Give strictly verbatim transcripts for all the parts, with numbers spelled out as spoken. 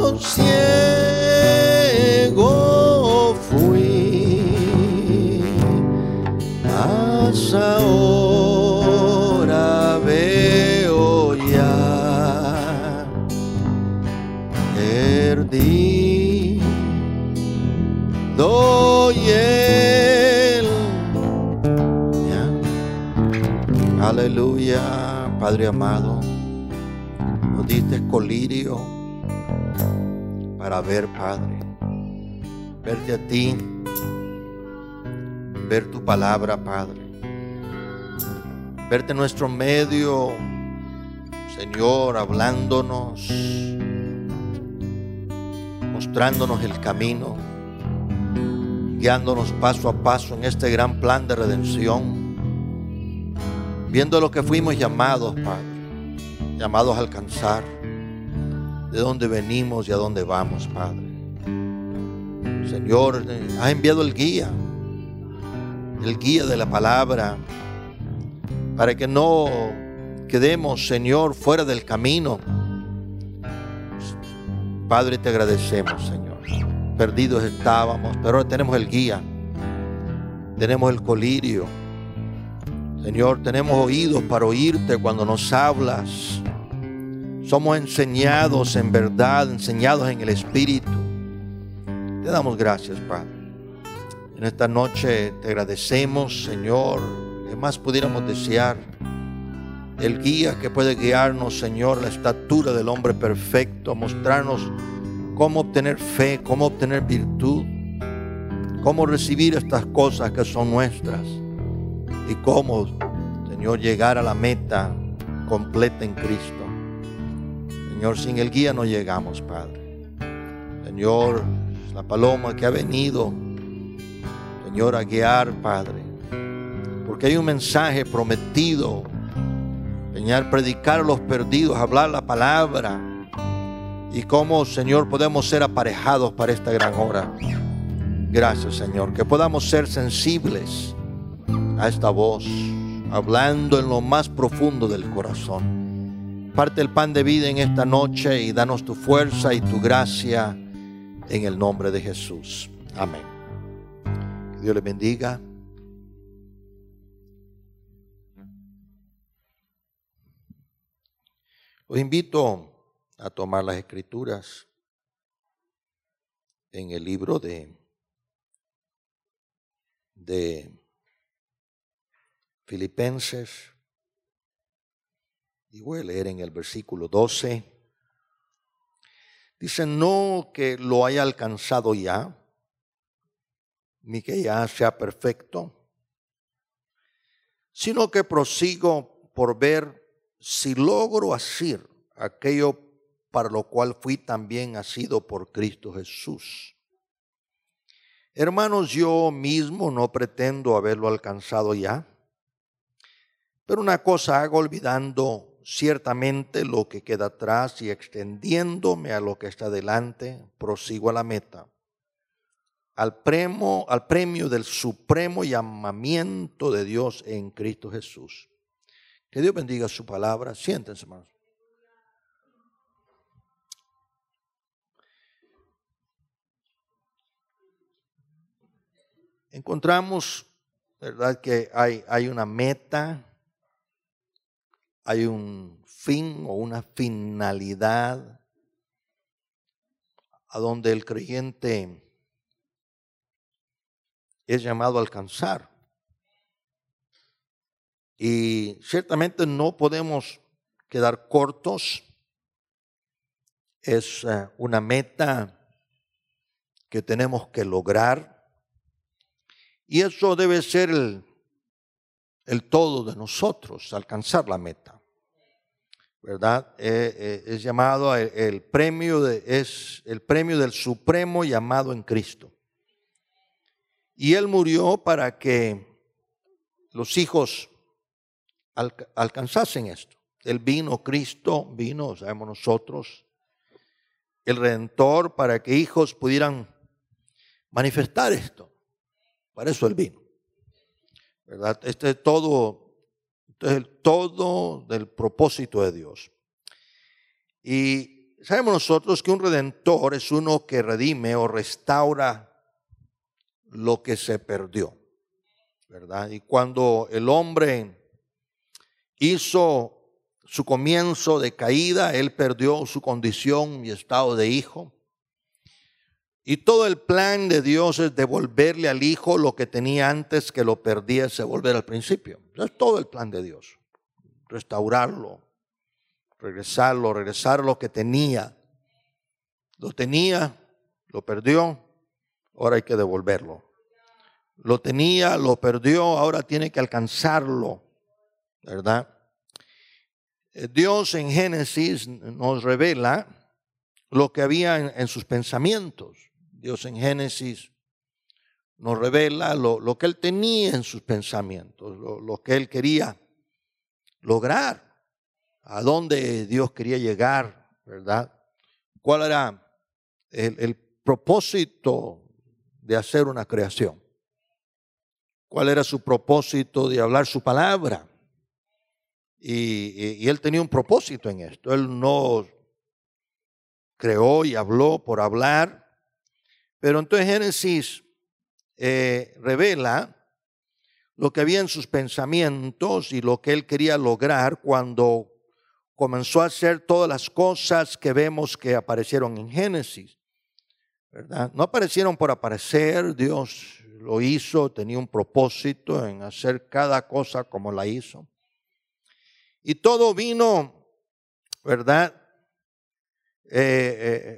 ciego fui, mas ahora veo ya. Perdí, doy el. Ya. Aleluya, Padre amado. Nos diste colirio para ver, Padre, verte a ti, ver tu palabra, Padre, verte en nuestro medio, Señor, hablándonos, mostrándonos el camino, guiándonos paso a paso en este gran plan de redención, viendo lo que fuimos llamados, Padre, llamados a alcanzar, de dónde venimos y a dónde vamos, Padre. Señor, has enviado el guía, el guía de la palabra, para que no quedemos, Señor, fuera del camino. Padre, te agradecemos, Señor. Perdidos estábamos, pero ahora tenemos el guía, tenemos el colirio. Señor, tenemos oídos para oírte cuando nos hablas. Somos enseñados en verdad, enseñados en el Espíritu. Te damos gracias, Padre. En esta noche te agradecemos, Señor. ¿Qué más pudiéramos desear? El guía que puede guiarnos, Señor, la estatura del hombre perfecto, mostrarnos cómo obtener fe, cómo obtener virtud, cómo recibir estas cosas que son nuestras y cómo, Señor, llegar a la meta completa en Cristo. Señor, sin el guía no llegamos, Padre. Señor, la paloma que ha venido, Señor, a guiar, Padre, porque hay un mensaje prometido, Señor, predicar a los perdidos, hablar la palabra, y cómo, Señor, podemos ser aparejados para esta gran hora. Gracias, Señor, que podamos ser sensibles a esta voz, hablando en lo más profundo del corazón. Parte el pan de vida en esta noche y danos tu fuerza y tu gracia en el nombre de Jesús. Amén. Que Dios les bendiga. Los invito a tomar las escrituras en el libro de, de Filipenses. Y voy a leer en el versículo doce. Dice, no que lo haya alcanzado ya, ni que ya sea perfecto, sino que prosigo por ver si logro hacer aquello para lo cual fui también asido por Cristo Jesús. Hermanos, yo mismo no pretendo haberlo alcanzado ya, pero una cosa hago, olvidando ciertamente lo que queda atrás y extendiéndome a lo que está delante, prosigo a la meta, al premio, al premio del supremo llamamiento de Dios en Cristo Jesús. Que Dios bendiga su palabra. Siéntense, hermanos. Encontramos, ¿verdad?, que hay, hay una meta, hay un fin o una finalidad a donde el creyente es llamado a alcanzar. Y ciertamente no podemos quedar cortos. Es una meta que tenemos que lograr. Y eso debe ser el, el todo de nosotros, alcanzar la meta. ¿Verdad? Eh, eh, es llamado el, el premio de, es el premio del supremo llamado en Cristo. Y Él murió para que los hijos alca- alcanzasen esto. Él vino, Cristo vino, sabemos nosotros, el Redentor, para que hijos pudieran manifestar esto. Para eso Él vino. ¿Verdad? Este es todo. Este es el todo del propósito de Dios. Y sabemos nosotros que un redentor es uno que redime o restaura lo que se perdió, ¿verdad? Y cuando el hombre hizo su comienzo de caída, él perdió su condición y estado de hijo. Y todo el plan de Dios es devolverle al hijo lo que tenía antes que lo perdiese, volver al principio. Es todo el plan de Dios. Restaurarlo, regresarlo, regresar lo que tenía. Lo tenía, lo perdió, ahora hay que devolverlo. Lo tenía, lo perdió, ahora tiene que alcanzarlo, ¿verdad? Dios en Génesis nos revela lo que había en, en sus pensamientos. Dios en Génesis nos revela lo, lo que Él tenía en sus pensamientos, lo, lo que Él quería lograr, a dónde Dios quería llegar, ¿verdad? ¿Cuál era el, el propósito de hacer una creación? ¿Cuál era su propósito de hablar su palabra? Y, y, y Él tenía un propósito en esto. Él no creó y habló por hablar. Pero entonces Génesis eh, revela lo que había en sus pensamientos y lo que Él quería lograr cuando comenzó a hacer todas las cosas que vemos que aparecieron en Génesis, ¿verdad? No aparecieron por aparecer. Dios lo hizo, tenía un propósito en hacer cada cosa como la hizo. Y todo vino, ¿verdad? Eh, eh,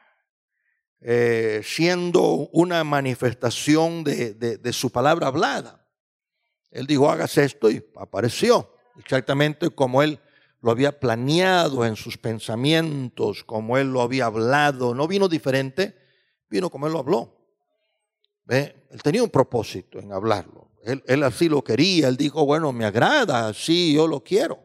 eh, siendo una manifestación de, de, de su palabra hablada. Él dijo, hágase esto, y apareció. Exactamente como Él lo había planeado en sus pensamientos, como Él lo había hablado. No vino diferente, vino como Él lo habló. ¿Ve? Él tenía un propósito en hablarlo. Él, él así lo quería. Él dijo, bueno, me agrada, así yo lo quiero.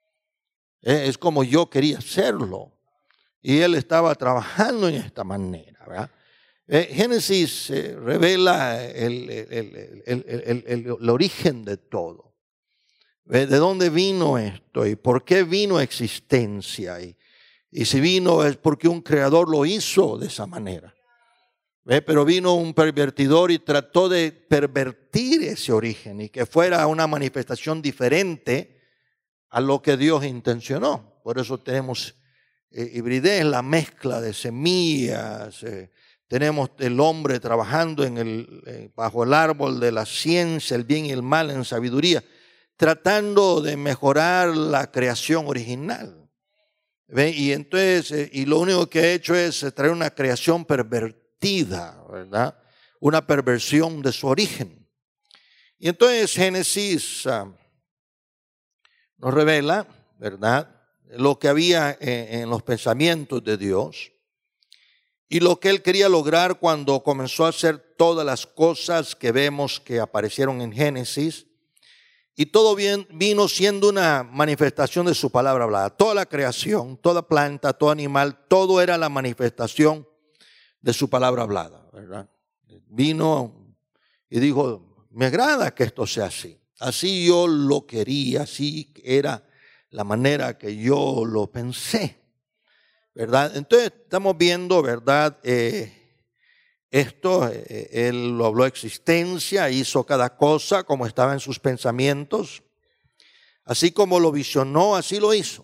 Es como yo quería hacerlo. Y Él estaba trabajando en esta manera, ¿verdad? Eh, Génesis eh, revela el, el, el, el, el, el, el origen de todo. ¿Ve? ¿De dónde vino esto? ¿Y por qué vino a existencia? Y, y si vino es porque un creador lo hizo de esa manera. ¿Ve? Pero vino un pervertidor y trató de pervertir ese origen y que fuera una manifestación diferente a lo que Dios intencionó. Por eso tenemos eh, hibridez, la mezcla de semillas. Eh, tenemos el hombre trabajando en el, eh, bajo el árbol de la ciencia, el bien y el mal en sabiduría, tratando de mejorar la creación original. ¿Ve? Y entonces, eh, y lo único que ha hecho es traer una creación pervertida, ¿verdad? Una perversión de su origen. Y entonces Génesis Uh, nos revela, ¿verdad?, lo que había en, en los pensamientos de Dios y lo que Él quería lograr cuando comenzó a hacer todas las cosas que vemos que aparecieron en Génesis. Y todo bien, vino siendo una manifestación de su palabra hablada. Toda la creación, toda planta, todo animal, todo era la manifestación de su palabra hablada, ¿verdad? Vino y dijo, me agrada que esto sea así. Así yo lo quería, así era la manera que yo lo pensé, ¿verdad? Entonces estamos viendo, ¿verdad? Eh, esto, eh, Él lo habló existencia, hizo cada cosa como estaba en sus pensamientos. Así como lo visionó, así lo hizo.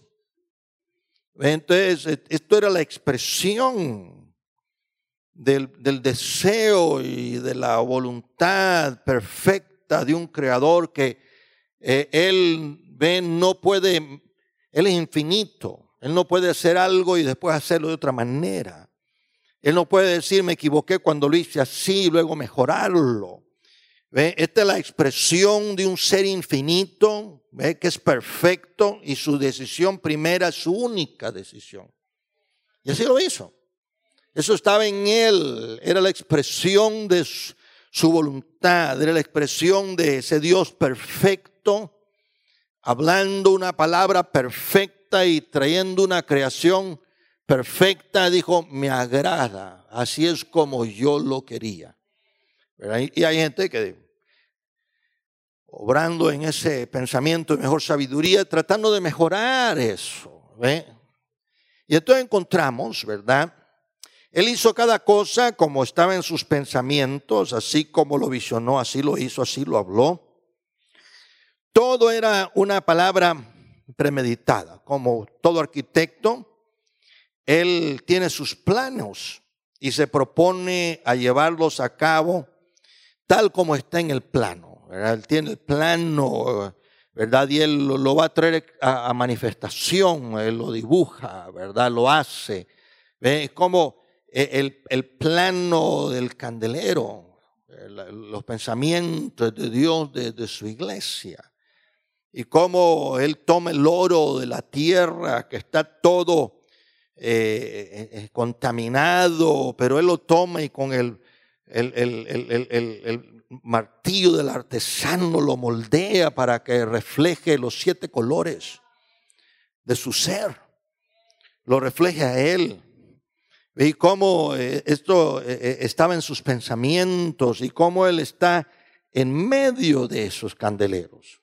Entonces, esto era la expresión del, del deseo y de la voluntad perfecta de un creador que eh, Él ve, no puede, Él es infinito. Él no puede hacer algo y después hacerlo de otra manera. Él no puede decir, me equivoqué cuando lo hice así y luego mejorarlo. ¿Ve? Esta es la expresión de un ser infinito, ¿ve?, que es perfecto y su decisión primera es su única decisión. Y así lo hizo. Eso estaba en Él, era la expresión de su, su voluntad, era la expresión de ese Dios perfecto, hablando una palabra perfecta y trayendo una creación perfecta. Dijo, me agrada, así es como yo lo quería. Y hay gente que, obrando en ese pensamiento de mejor sabiduría, tratando de mejorar eso, ¿ve? Y entonces encontramos, ¿verdad? Él hizo cada cosa como estaba en sus pensamientos, así como lo visionó, así lo hizo, así lo habló. Todo era una palabra premeditada. Como todo arquitecto, él tiene sus planos y se propone a llevarlos a cabo tal como está en el plano, ¿verdad? Él tiene el plano, ¿verdad? Y él lo, lo va a traer a, a manifestación, él lo dibuja, ¿verdad? Lo hace. ¿Ve? Como el, el plano del candelero, el, los pensamientos de Dios de, de su iglesia. Y cómo él toma el oro de la tierra que está todo eh, eh, contaminado, pero él lo toma y con el El, el, el, el, el, el martillo del artesano lo moldea para que refleje los siete colores de su ser, lo refleje a él. Y cómo esto estaba en sus pensamientos y cómo él está en medio de esos candeleros,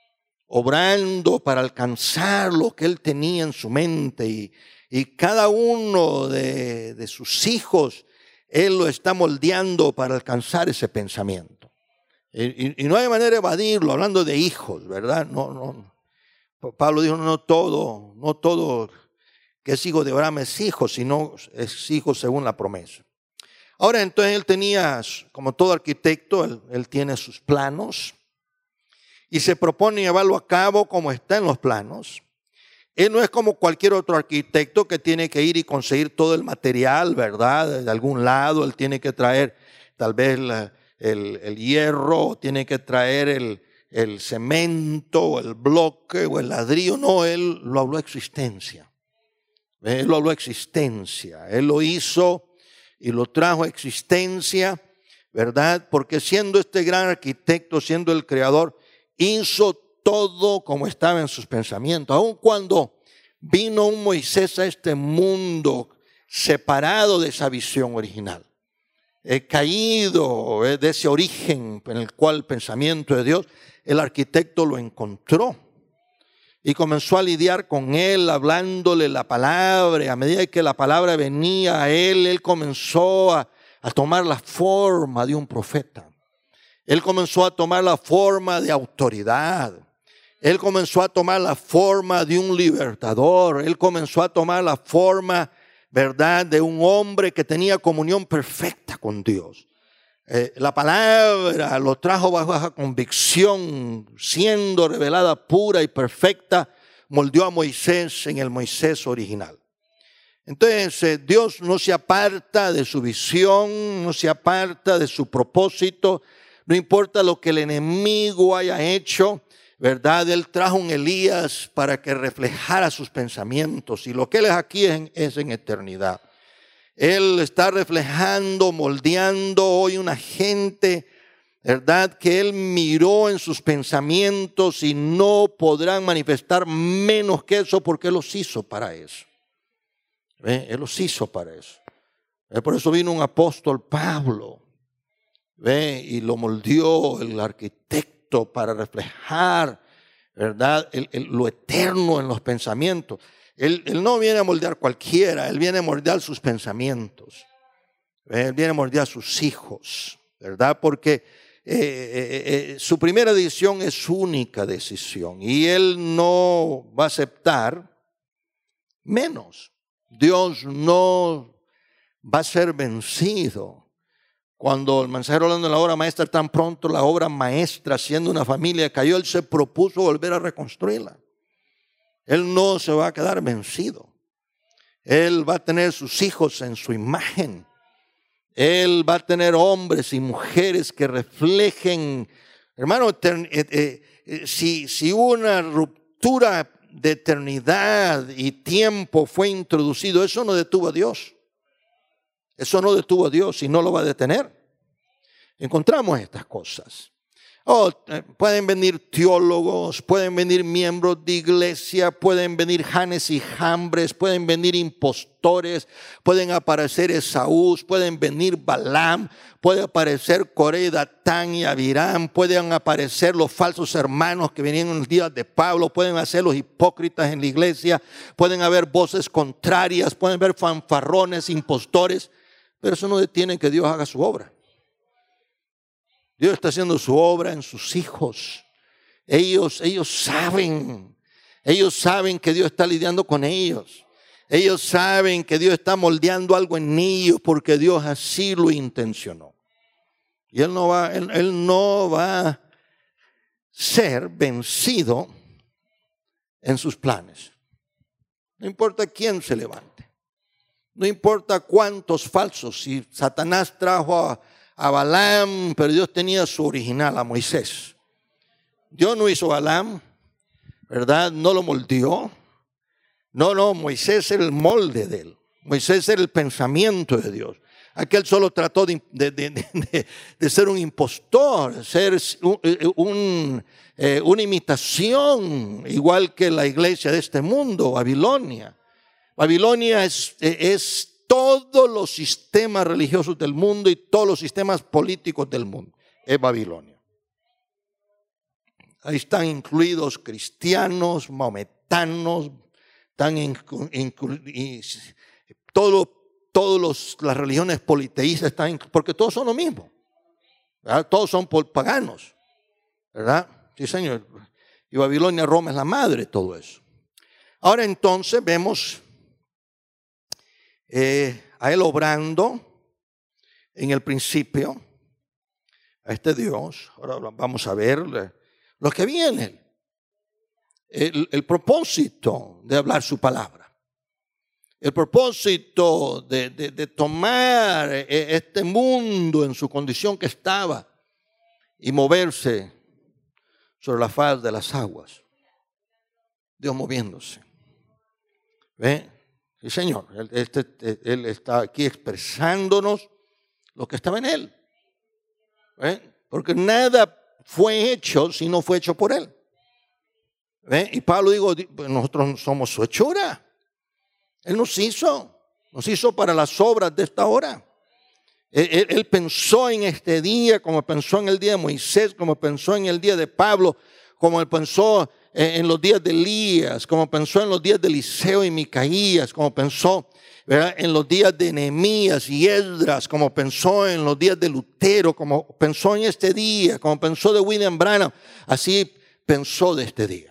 obrando para alcanzar lo que él tenía en su mente. Y, y cada uno de, de sus hijos, él lo está moldeando para alcanzar ese pensamiento. Y, y, y no hay manera de evadirlo, hablando de hijos, ¿verdad? No, no. Pablo dijo, no todo, no todo que es hijo de Abraham es hijo, sino es hijo según la promesa. Ahora, entonces él tenía, como todo arquitecto, él, él tiene sus planos y se propone llevarlo a cabo como está en los planos. Él no es como cualquier otro arquitecto que tiene que ir y conseguir todo el material, ¿verdad? De algún lado, él tiene que traer tal vez la, el, el hierro, tiene que traer el, el cemento, el bloque o el ladrillo. No, él lo habló a existencia. Él lo habló a existencia. Él lo hizo y lo trajo a existencia, ¿verdad? Porque siendo este gran arquitecto, siendo el creador, hizo todo como estaba en sus pensamientos. Aun cuando vino un Moisés a este mundo separado de esa visión original, eh, caído eh, de ese origen en el cual el pensamiento de Dios, el arquitecto lo encontró y comenzó a lidiar con él, hablándole la palabra. A medida que la palabra venía a él, él comenzó a, a tomar la forma de un profeta. Él comenzó a tomar la forma de autoridad. Él comenzó a tomar la forma de un libertador. Él comenzó a tomar la forma, ¿verdad?, de un hombre que tenía comunión perfecta con Dios. Eh, la palabra lo trajo bajo convicción, siendo revelada pura y perfecta, moldeó a Moisés en el Moisés original. Entonces, eh, Dios no se aparta de su visión, no se aparta de su propósito, no importa lo que el enemigo haya hecho. ¿Verdad? Él trajo un Elías para que reflejara sus pensamientos y lo que él es aquí es en, es en eternidad. Él está reflejando, moldeando hoy una gente, ¿verdad?, que él miró en sus pensamientos y no podrán manifestar menos que eso porque él los hizo para eso. ¿Ve? Él los hizo para eso. ¿Ve? Por eso vino un apóstol Pablo, ¿ve?, y lo moldeó el arquitecto para reflejar, ¿verdad?, el, el, lo eterno en los pensamientos. Él, él no viene a moldear cualquiera, él viene a moldear sus pensamientos. Él viene a moldear a sus hijos, ¿verdad? Porque eh, eh, eh, su primera decisión es su única decisión y él no va a aceptar menos. Dios no va a ser vencido. Cuando el mensajero hablando de la obra maestra, tan pronto la obra maestra, siendo una familia, cayó, él se propuso volver a reconstruirla. Él no se va a quedar vencido. Él va a tener sus hijos en su imagen. Él va a tener hombres y mujeres que reflejen, hermano, eh, eh, si, si una ruptura de eternidad y tiempo fue introducido, eso no detuvo a Dios. Eso no detuvo a Dios y no lo va a detener. Encontramos estas cosas. Oh, pueden venir teólogos, pueden venir miembros de iglesia, pueden venir Janes y Jambres, pueden venir impostores, pueden aparecer Esaú, pueden venir Balaam, puede aparecer Coré, Datán y Abiram, pueden aparecer los falsos hermanos que venían en los días de Pablo, pueden hacer los hipócritas en la iglesia, pueden haber voces contrarias, pueden haber fanfarrones, impostores, pero eso no detiene que Dios haga su obra. Dios está haciendo su obra en sus hijos. Ellos, ellos saben, ellos saben que Dios está lidiando con ellos. Ellos saben que Dios está moldeando algo en ellos porque Dios así lo intencionó. Y Él no va, Él, él no va a ser vencido en sus planes. No importa quién se levante. No importa cuántos falsos. Si Satanás trajo a a Balaam, pero Dios tenía su original, a Moisés. Dios no hizo a Balaam, ¿verdad? No lo moldeó. No, no, Moisés era el molde de él. Moisés era el pensamiento de Dios. Aquel solo trató de, de, de, de, de ser un impostor, ser un, un, eh, una imitación, igual que la iglesia de este mundo, Babilonia. Babilonia es, es todos los sistemas religiosos del mundo y todos los sistemas políticos del mundo. Es Babilonia. Ahí están incluidos cristianos, maometanos, están inclu, inclu, y todo, todos los, las religiones politeístas están, porque todos son lo mismo, ¿verdad? Todos son paganos, ¿verdad? Sí, señor. Y Babilonia, Roma es la madre de todo eso. Ahora entonces vemos Eh, a Él obrando en el principio, a este Dios. Ahora vamos a ver lo que viene, el, el propósito de hablar su palabra, el propósito de, de, de tomar este mundo en su condición que estaba y moverse sobre la faz de las aguas. Dios moviéndose. ¿Ve? Sí, Señor, él, este, él está aquí expresándonos lo que estaba en Él. ¿Eh? Porque nada fue hecho si no fue hecho por Él. ¿Eh? Y Pablo dijo, nosotros somos su hechura. Él nos hizo, nos hizo para las obras de esta hora. Él, él, él pensó en este día como pensó en el día de Moisés, como pensó en el día de Pablo, como él pensó en los días de Elías, como pensó en los días de Eliseo y Micaías, como pensó, ¿verdad?, en los días de Nehemías y Esdras, como pensó en los días de Lutero, como pensó en este día, como pensó de William Branham, así pensó de este día.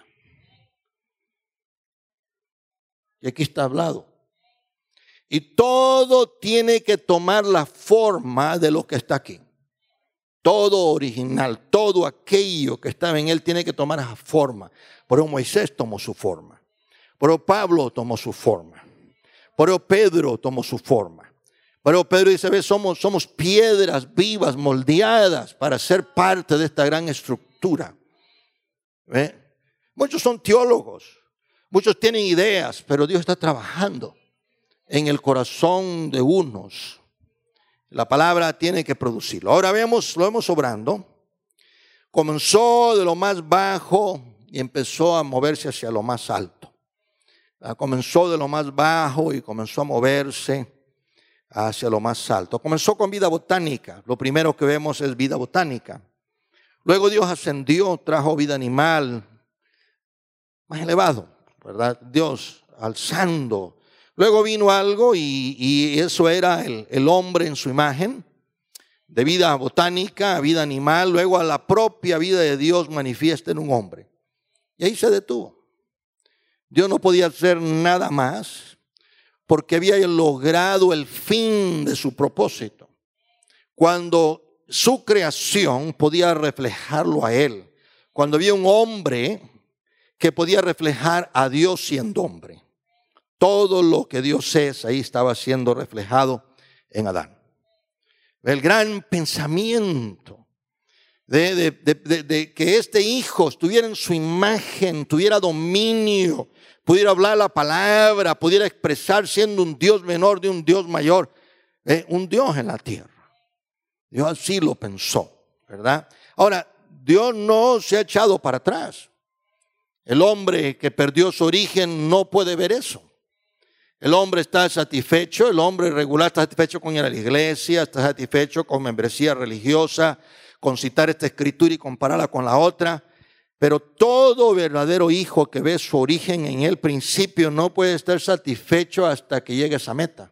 Y aquí está hablado. Y todo tiene que tomar la forma de lo que está aquí. Todo original, todo aquello que estaba en Él tiene que tomar esa forma. Por eso Moisés tomó su forma. Por eso Pablo tomó su forma. Por eso Pedro tomó su forma. Por eso Pedro dice, ve, somos, somos piedras vivas, moldeadas para ser parte de esta gran estructura. ¿Ve? Muchos son teólogos, muchos tienen ideas, pero Dios está trabajando en el corazón de unos. La palabra tiene que producirlo. Ahora vemos, lo vemos obrando. Comenzó de lo más bajo y empezó a moverse hacia lo más alto. Comenzó de lo más bajo y comenzó a moverse hacia lo más alto. Comenzó con vida botánica. Lo primero que vemos es vida botánica. Luego Dios ascendió, trajo vida animal más elevado, ¿verdad? Dios alzando. Luego vino algo y, y eso era el, el hombre en su imagen, de vida botánica a vida animal, luego a la propia vida de Dios manifiesta en un hombre. Y ahí se detuvo. Dios no podía hacer nada más porque había logrado el fin de su propósito. Cuando su creación podía reflejarlo a Él, cuando había un hombre que podía reflejar a Dios siendo hombre. Todo lo que Dios es, ahí estaba siendo reflejado en Adán. El gran pensamiento de, de, de, de, de que este hijo estuviera en su imagen, tuviera dominio, pudiera hablar la palabra, pudiera expresar siendo un Dios menor de un Dios mayor, eh, un Dios en la tierra. Dios así lo pensó, ¿verdad? Ahora, Dios no se ha echado para atrás. El hombre que perdió su origen no puede ver eso. El hombre está satisfecho, el hombre regular está satisfecho con ir a la iglesia, está satisfecho con membresía religiosa, con citar esta escritura y compararla con la otra. Pero todo verdadero hijo que ve su origen en el principio no puede estar satisfecho hasta que llegue a esa meta.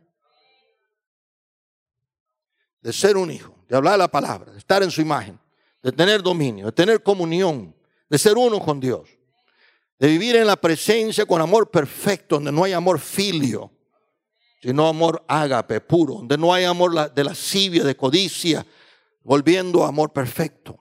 De ser un hijo, de hablar la palabra, de estar en su imagen, de tener dominio, de tener comunión, de ser uno con Dios. De vivir en la presencia con amor perfecto, donde no hay amor filio, sino amor ágape, puro, donde no hay amor de lascivia, de codicia, volviendo a amor perfecto.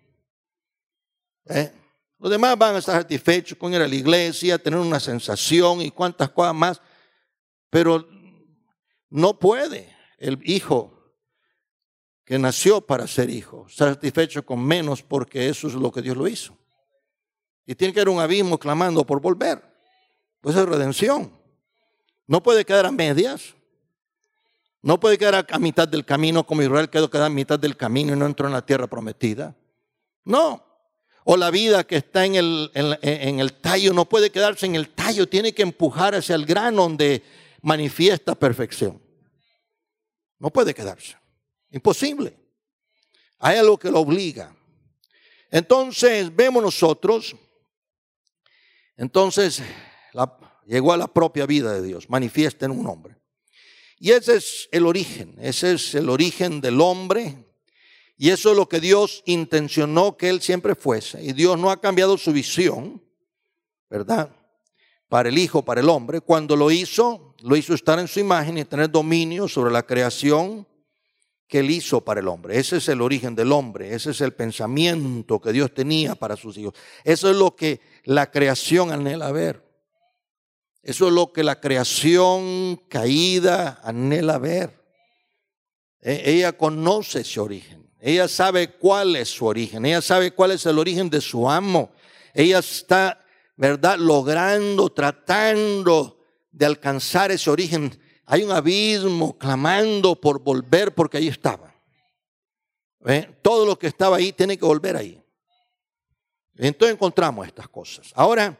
¿Eh? Los demás van a estar satisfechos con ir a la iglesia, tener una sensación y cuantas cosas más, pero no puede el hijo que nació para ser hijo estar satisfecho con menos, porque eso es lo que Dios lo hizo. Y tiene que haber un abismo clamando por volver. Pues es redención. No puede quedar a medias. No puede quedar a, a mitad del camino, como Israel quedó quedar a mitad del camino y no entró en la tierra prometida. No. O la vida que está en el, en, en el tallo no puede quedarse en el tallo. Tiene que empujar hacia el grano donde manifiesta perfección. No puede quedarse. Imposible. Hay algo que lo obliga. Entonces vemos nosotros... Entonces la, llegó a la propia vida de Dios, manifiesta en un hombre. Y ese es el origen, ese es el origen del hombre. Y eso es lo que Dios intencionó que él siempre fuese. Y Dios no ha cambiado su visión, ¿verdad? Para el hijo, para el hombre. Cuando lo hizo, lo hizo estar en su imagen y tener dominio sobre la creación que él hizo para el hombre. Ese es el origen del hombre, ese es el pensamiento que Dios tenía para sus hijos. Eso es lo que la creación anhela ver. Eso es lo que la creación caída anhela ver. Ella conoce ese origen, ella sabe cuál es su origen, ella sabe cuál es el origen de su amo. Ella está, ¿verdad?, logrando, tratando de alcanzar ese origen. Hay un abismo clamando por volver, porque ahí estaba. ¿Eh? Todo lo que estaba ahí tiene que volver ahí. Entonces encontramos estas cosas. Ahora,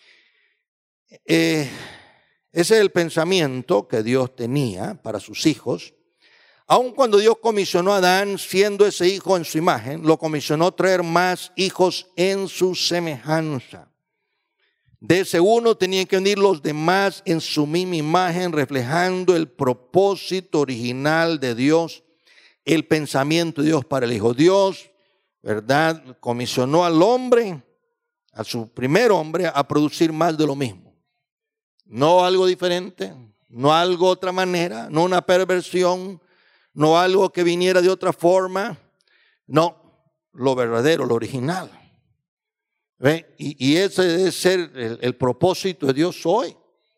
eh, ese es el pensamiento que Dios tenía para sus hijos. Aun cuando Dios comisionó a Adán, siendo ese hijo en su imagen, lo comisionó traer más hijos en su semejanza. De ese uno tenían que venir los demás en su misma imagen, reflejando el propósito original de Dios, el pensamiento de Dios para el hijo. Dios, ¿verdad?, comisionó al hombre, a su primer hombre, a producir más de lo mismo. No algo diferente, no algo de otra manera, no una perversión, no algo que viniera de otra forma. No, lo verdadero, lo original. ¿Ve? Y, y ese debe ser el, el propósito de Dios hoy.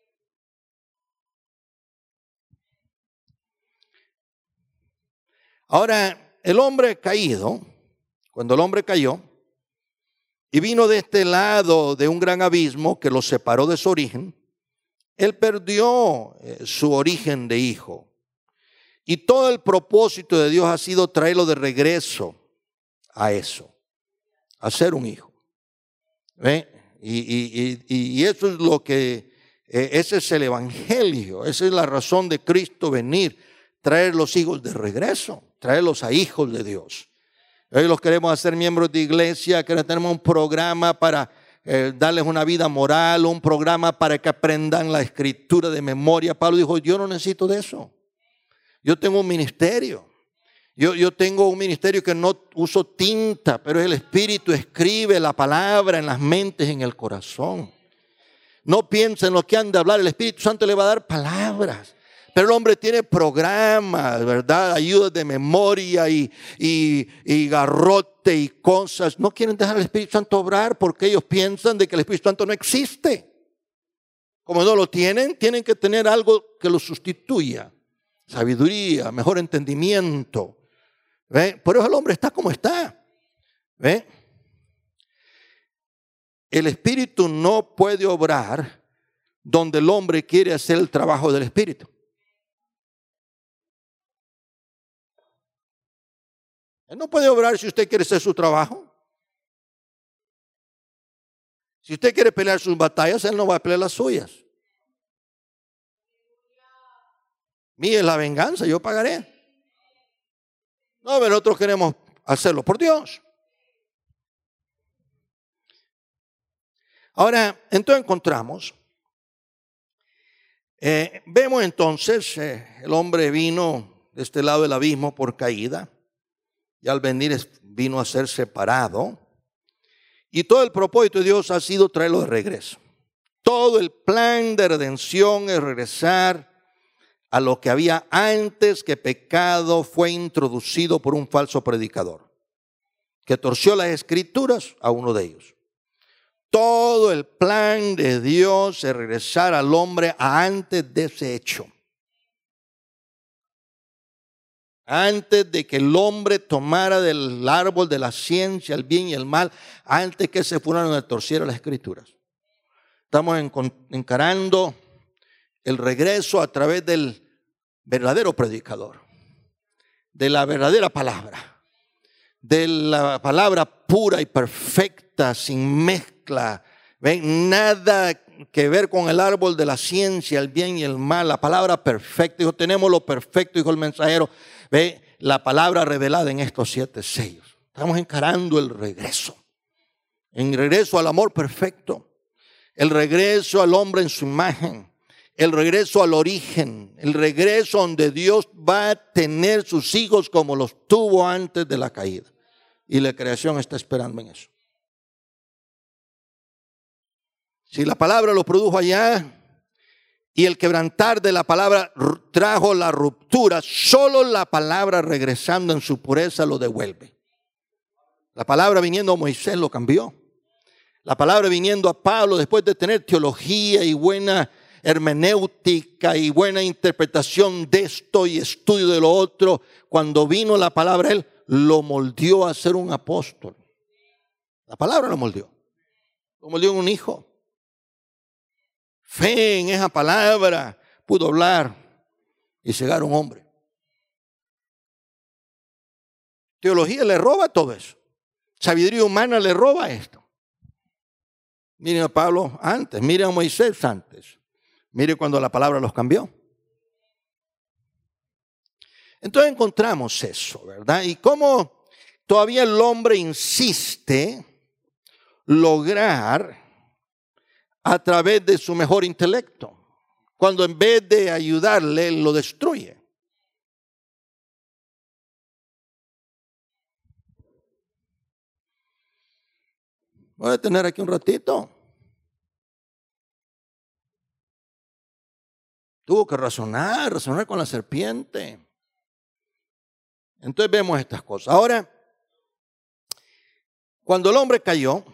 Ahora, el hombre caído, cuando el hombre cayó y vino de este lado de un gran abismo que lo separó de su origen, él perdió eh, su origen de hijo. Y todo el propósito de Dios ha sido traerlo de regreso a eso, a ser un hijo. ¿Ve? Y, y, y, y eso es lo que, eh, ese es el evangelio, esa es la razón de Cristo venir, traer los hijos de regreso, traerlos a hijos de Dios. Hoy los queremos hacer miembros de iglesia, que tenemos un programa para eh, darles una vida moral, un programa para que aprendan la escritura de memoria. Pablo dijo, yo no necesito de eso, yo tengo un ministerio. Yo, yo tengo un ministerio que no uso tinta, pero el Espíritu escribe la palabra en las mentes, en el corazón. No piensen en lo que han de hablar, el Espíritu Santo le va a dar palabras. Pero el hombre tiene programas, ¿verdad? Ayudas de memoria y, y, y garrote y cosas. No quieren dejar al Espíritu Santo obrar porque ellos piensan de que el Espíritu Santo no existe. Como no lo tienen, tienen que tener algo que lo sustituya. Sabiduría, mejor entendimiento. ¿Ve? Por eso el hombre está como está. ¿Ve? El Espíritu no puede obrar donde el hombre quiere hacer el trabajo del Espíritu. Él no puede obrar si usted quiere hacer su trabajo. Si usted quiere pelear sus batallas, Él no va a pelear las suyas. Mía es la venganza, yo pagaré. No, pero nosotros queremos hacerlo por Dios. Ahora, entonces encontramos, eh, vemos entonces, eh, el hombre vino de este lado del abismo por caída, y al venir vino a ser separado, y todo el propósito de Dios ha sido traerlo de regreso. Todo el plan de redención es regresar a lo que había antes que pecado fue introducido por un falso predicador, que torció las escrituras a uno de ellos. Todo el plan de Dios es regresar al hombre a antes de ese hecho. Antes de que el hombre tomara del árbol de la ciencia, el bien y el mal, antes que se fueran a torcer las escrituras. Estamos encarando el regreso a través del verdadero predicador, de la verdadera palabra, de la palabra pura y perfecta, sin mezcla. ¿Ven? Nada que ver con el árbol de la ciencia, el bien y el mal, la palabra perfecta. Dijo, tenemos lo perfecto, dijo el mensajero. Ve la palabra revelada en estos siete sellos. Estamos encarando el regreso, el regreso al amor perfecto, el regreso al hombre en su imagen, el regreso al origen, el regreso donde Dios va a tener sus hijos como los tuvo antes de la caída. Y la creación está esperando en eso. Si la palabra lo produjo allá y el quebrantar de la palabra trajo la ruptura, solo la palabra regresando en su pureza lo devuelve. La palabra viniendo a Moisés lo cambió. La palabra viniendo a Pablo después de tener teología y buena hermenéutica y buena interpretación de esto y estudio de lo otro, cuando vino la palabra, él lo moldeó a ser un apóstol. La palabra lo moldeó. Lo moldeó en un hijo. Fe en esa palabra pudo hablar y llegar a un hombre. Teología le roba todo eso. Sabiduría humana le roba esto. Miren a Pablo antes, miren a Moisés antes. Mire cuando la palabra los cambió. Entonces encontramos eso, ¿verdad? Y cómo todavía el hombre insiste lograr a través de su mejor intelecto, cuando en vez de ayudarle, lo destruye. Voy a tener aquí un ratito. Tuvo que razonar, razonar con la serpiente. Entonces vemos estas cosas. Ahora, cuando el hombre cayó,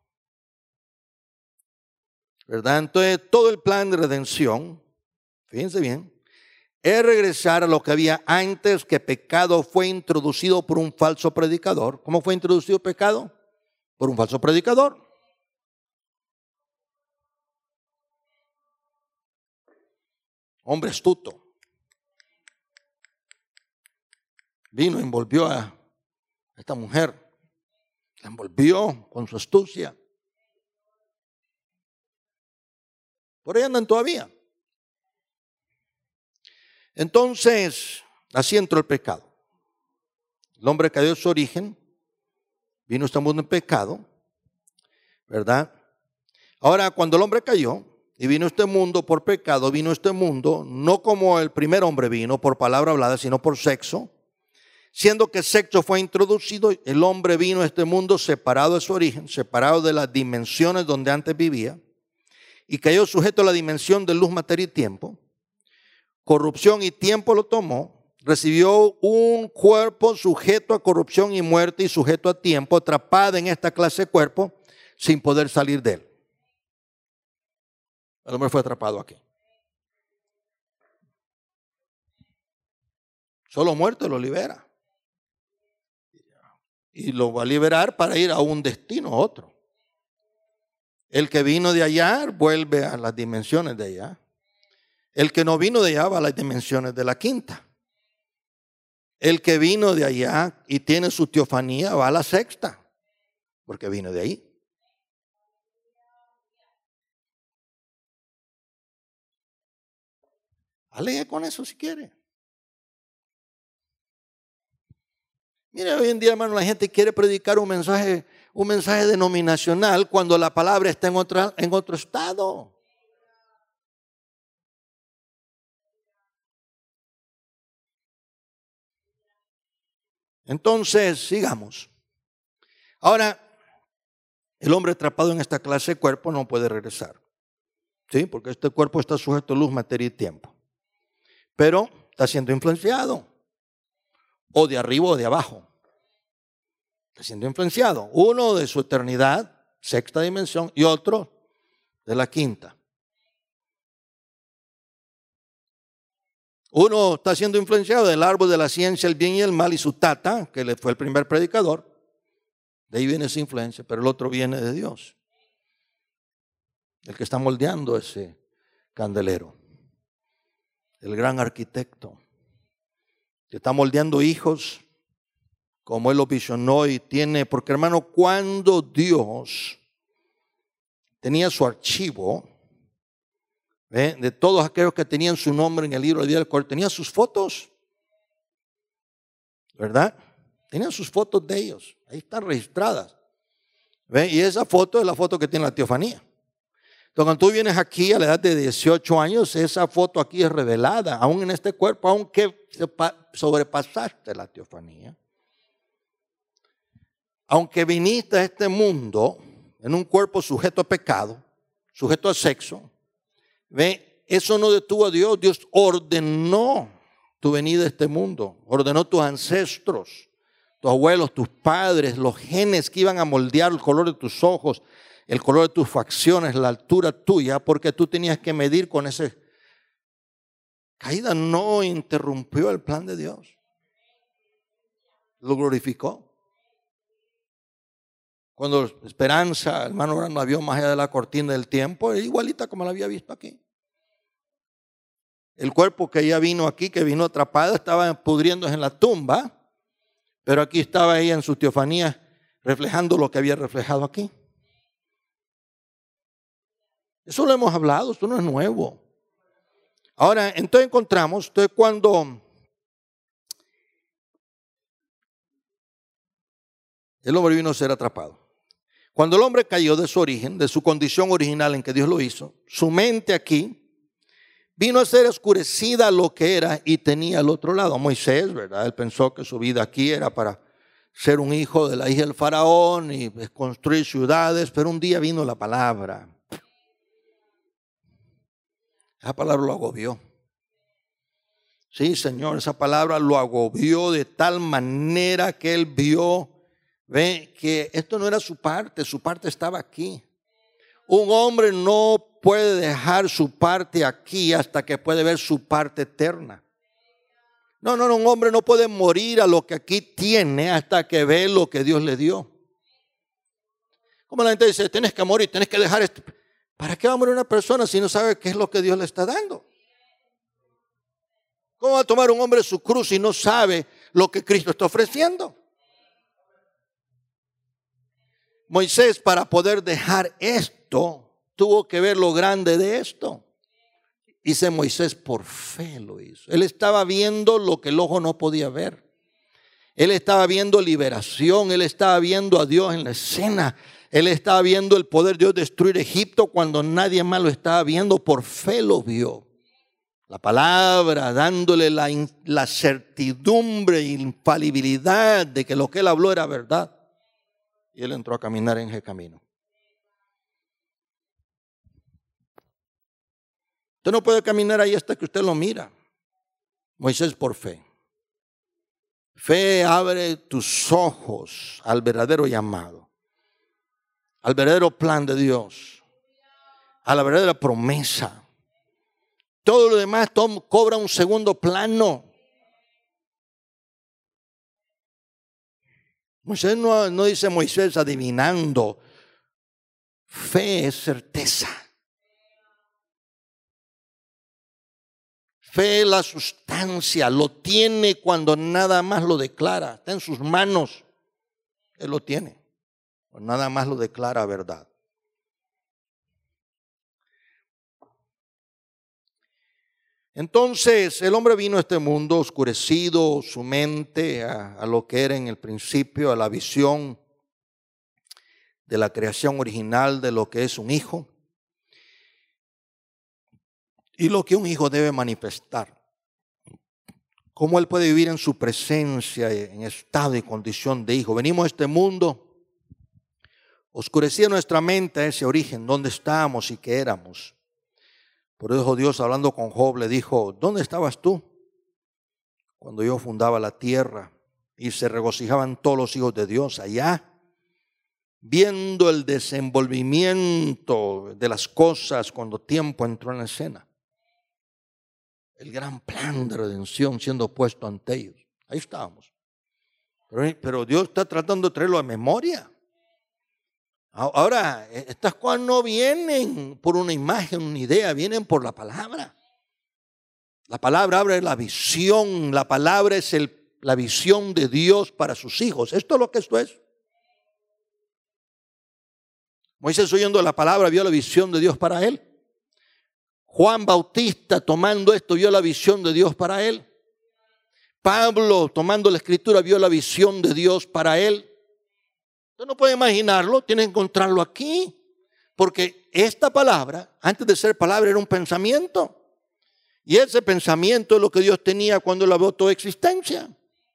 ¿verdad? Entonces todo el plan de redención, fíjense bien, es regresar a lo que había antes que pecado fue introducido por un falso predicador. ¿Cómo fue introducido el pecado? Por un falso predicador. Hombre astuto. Vino, envolvió a esta mujer. La envolvió con su astucia. Por ahí andan todavía. Entonces, así entró el pecado. El hombre cayó en su origen. Vino este mundo en pecado. ¿Verdad? Ahora, cuando el hombre cayó y vino este mundo por pecado, vino este mundo no como el primer hombre vino por palabra hablada, sino por sexo. Siendo que sexo fue introducido, el hombre vino a este mundo separado de su origen, separado de las dimensiones donde antes vivía, y cayó sujeto a la dimensión de luz, materia y tiempo. Corrupción y tiempo lo tomó, recibió un cuerpo sujeto a corrupción y muerte y sujeto a tiempo, atrapado en esta clase de cuerpo sin poder salir de él. El hombre fue atrapado aquí. Solo muerto lo libera. Y lo va a liberar para ir a un destino, otro. El que vino de allá vuelve a las dimensiones de allá. El que no vino de allá va a las dimensiones de la quinta. El que vino de allá y tiene su teofanía va a la sexta, porque vino de ahí. Alegue con eso si quiere. Mire, hoy en día, hermano, la gente quiere predicar un mensaje, un mensaje denominacional cuando la palabra está en, otra, en otro estado. Entonces, sigamos. Ahora, el hombre atrapado en esta clase de cuerpo no puede regresar. ¿Sí? Porque este cuerpo está sujeto a luz, materia y tiempo. Pero está siendo influenciado. O de arriba o de abajo. Está siendo influenciado. Uno de su eternidad, sexta dimensión, y otro de la quinta. Uno está siendo influenciado del árbol de la ciencia, el bien y el mal, y su tata, que le fue el primer predicador. De ahí viene esa influencia, pero el otro viene de Dios. El que está moldeando ese candelero. El gran arquitecto. Que está moldeando hijos como Él lo visionó y tiene. Porque, hermano, cuando Dios tenía su archivo, ¿eh? de todos aquellos que tenían su nombre en el libro de vida del cual tenía sus fotos, ¿verdad? Tenían sus fotos de ellos, ahí están registradas. ¿Ve? Y esa foto es la foto que tiene la teofanía. Entonces, cuando tú vienes aquí a la edad de dieciocho años, esa foto aquí es revelada, aún en este cuerpo, aunque sobrepasaste la teofanía. Aunque viniste a este mundo en un cuerpo sujeto a pecado, sujeto a sexo, ¿ve? Eso no detuvo a Dios. Dios ordenó tu venida a este mundo, ordenó tus ancestros, tus abuelos, tus padres, los genes que iban a moldear el color de tus ojos, el color de tus facciones, la altura tuya, porque tú tenías que medir con ese. Caída no interrumpió el plan de Dios. Lo glorificó. Cuando Esperanza, hermano, no la vio más allá de la cortina del tiempo, igualita como la había visto aquí. El cuerpo que ella vino aquí, que vino atrapado, estaba pudriéndose en la tumba, pero aquí estaba ella en su teofanía reflejando lo que había reflejado aquí. Eso lo hemos hablado, esto no es nuevo. Ahora, entonces encontramos, entonces cuando el hombre vino a ser atrapado. Cuando el hombre cayó de su origen, de su condición original en que Dios lo hizo, su mente aquí vino a ser oscurecida a lo que era y tenía al otro lado. Moisés, ¿verdad? Él pensó que su vida aquí era para ser un hijo de la hija del faraón y construir ciudades, pero un día vino la palabra. Esa palabra lo agobió. Sí, Señor, esa palabra lo agobió de tal manera que él vio, ve, que esto no era su parte, su parte estaba aquí. Un hombre no puede dejar su parte aquí hasta que puede ver su parte eterna. No, no, no, un hombre no puede morir a lo que aquí tiene hasta que ve lo que Dios le dio. Como la gente dice, tienes que morir, tienes que dejar esto. ¿Para qué va a morir una persona si no sabe qué es lo que Dios le está dando? ¿Cómo va a tomar un hombre su cruz si no sabe lo que Cristo está ofreciendo? Moisés, para poder dejar esto, tuvo que ver lo grande de esto. Dice Moisés, por fe lo hizo. Él estaba viendo lo que el ojo no podía ver. Él estaba viendo liberación. Él estaba viendo a Dios en la escena. Él estaba viendo el poder de Dios destruir Egipto cuando nadie más lo estaba viendo. Por fe lo vio. La palabra dándole la, la certidumbre e infalibilidad de que lo que él habló era verdad. Y él entró a caminar en ese camino. Usted no puede caminar ahí hasta que usted lo mira. Moisés por fe. Fe abre tus ojos al verdadero llamado, al verdadero plan de Dios, a la verdadera promesa. Todo lo demás toma, cobra un segundo plano. Moisés no, no dice Moisés adivinando. Fe es certeza. Fe es la sustancia, lo tiene cuando nada más lo declara. Está en sus manos. Él lo tiene. Cuando nada más lo declara verdad. Entonces el hombre vino a este mundo oscurecido su mente a, a lo que era en el principio, a la visión de la creación original de lo que es un hijo y lo que un hijo debe manifestar. Cómo él puede vivir en su presencia, en estado y condición de hijo. Venimos a este mundo, oscurecía nuestra mente a ese origen, dónde estábamos y qué éramos. Por eso Dios, hablando con Job, le dijo: ¿dónde estabas tú cuando yo fundaba la tierra? Y se regocijaban todos los hijos de Dios allá, viendo el desenvolvimiento de las cosas cuando tiempo entró en la escena. El gran plan de redención siendo puesto ante ellos. Ahí estábamos. Pero, pero Dios está tratando de traerlo a memoria. Ahora, estas cosas no vienen por una imagen, una idea, vienen por la palabra. La palabra abre la visión, la palabra es el, la visión de Dios para sus hijos. Esto es lo que esto es. Moisés, oyendo la palabra, vio la visión de Dios para él. Juan Bautista, tomando esto, vio la visión de Dios para él. Pablo, tomando la escritura, vio la visión de Dios para él. Usted no puede imaginarlo, tiene que encontrarlo aquí. Porque esta palabra, antes de ser palabra, era un pensamiento. Y ese pensamiento es lo que Dios tenía cuando Él habló toda existencia.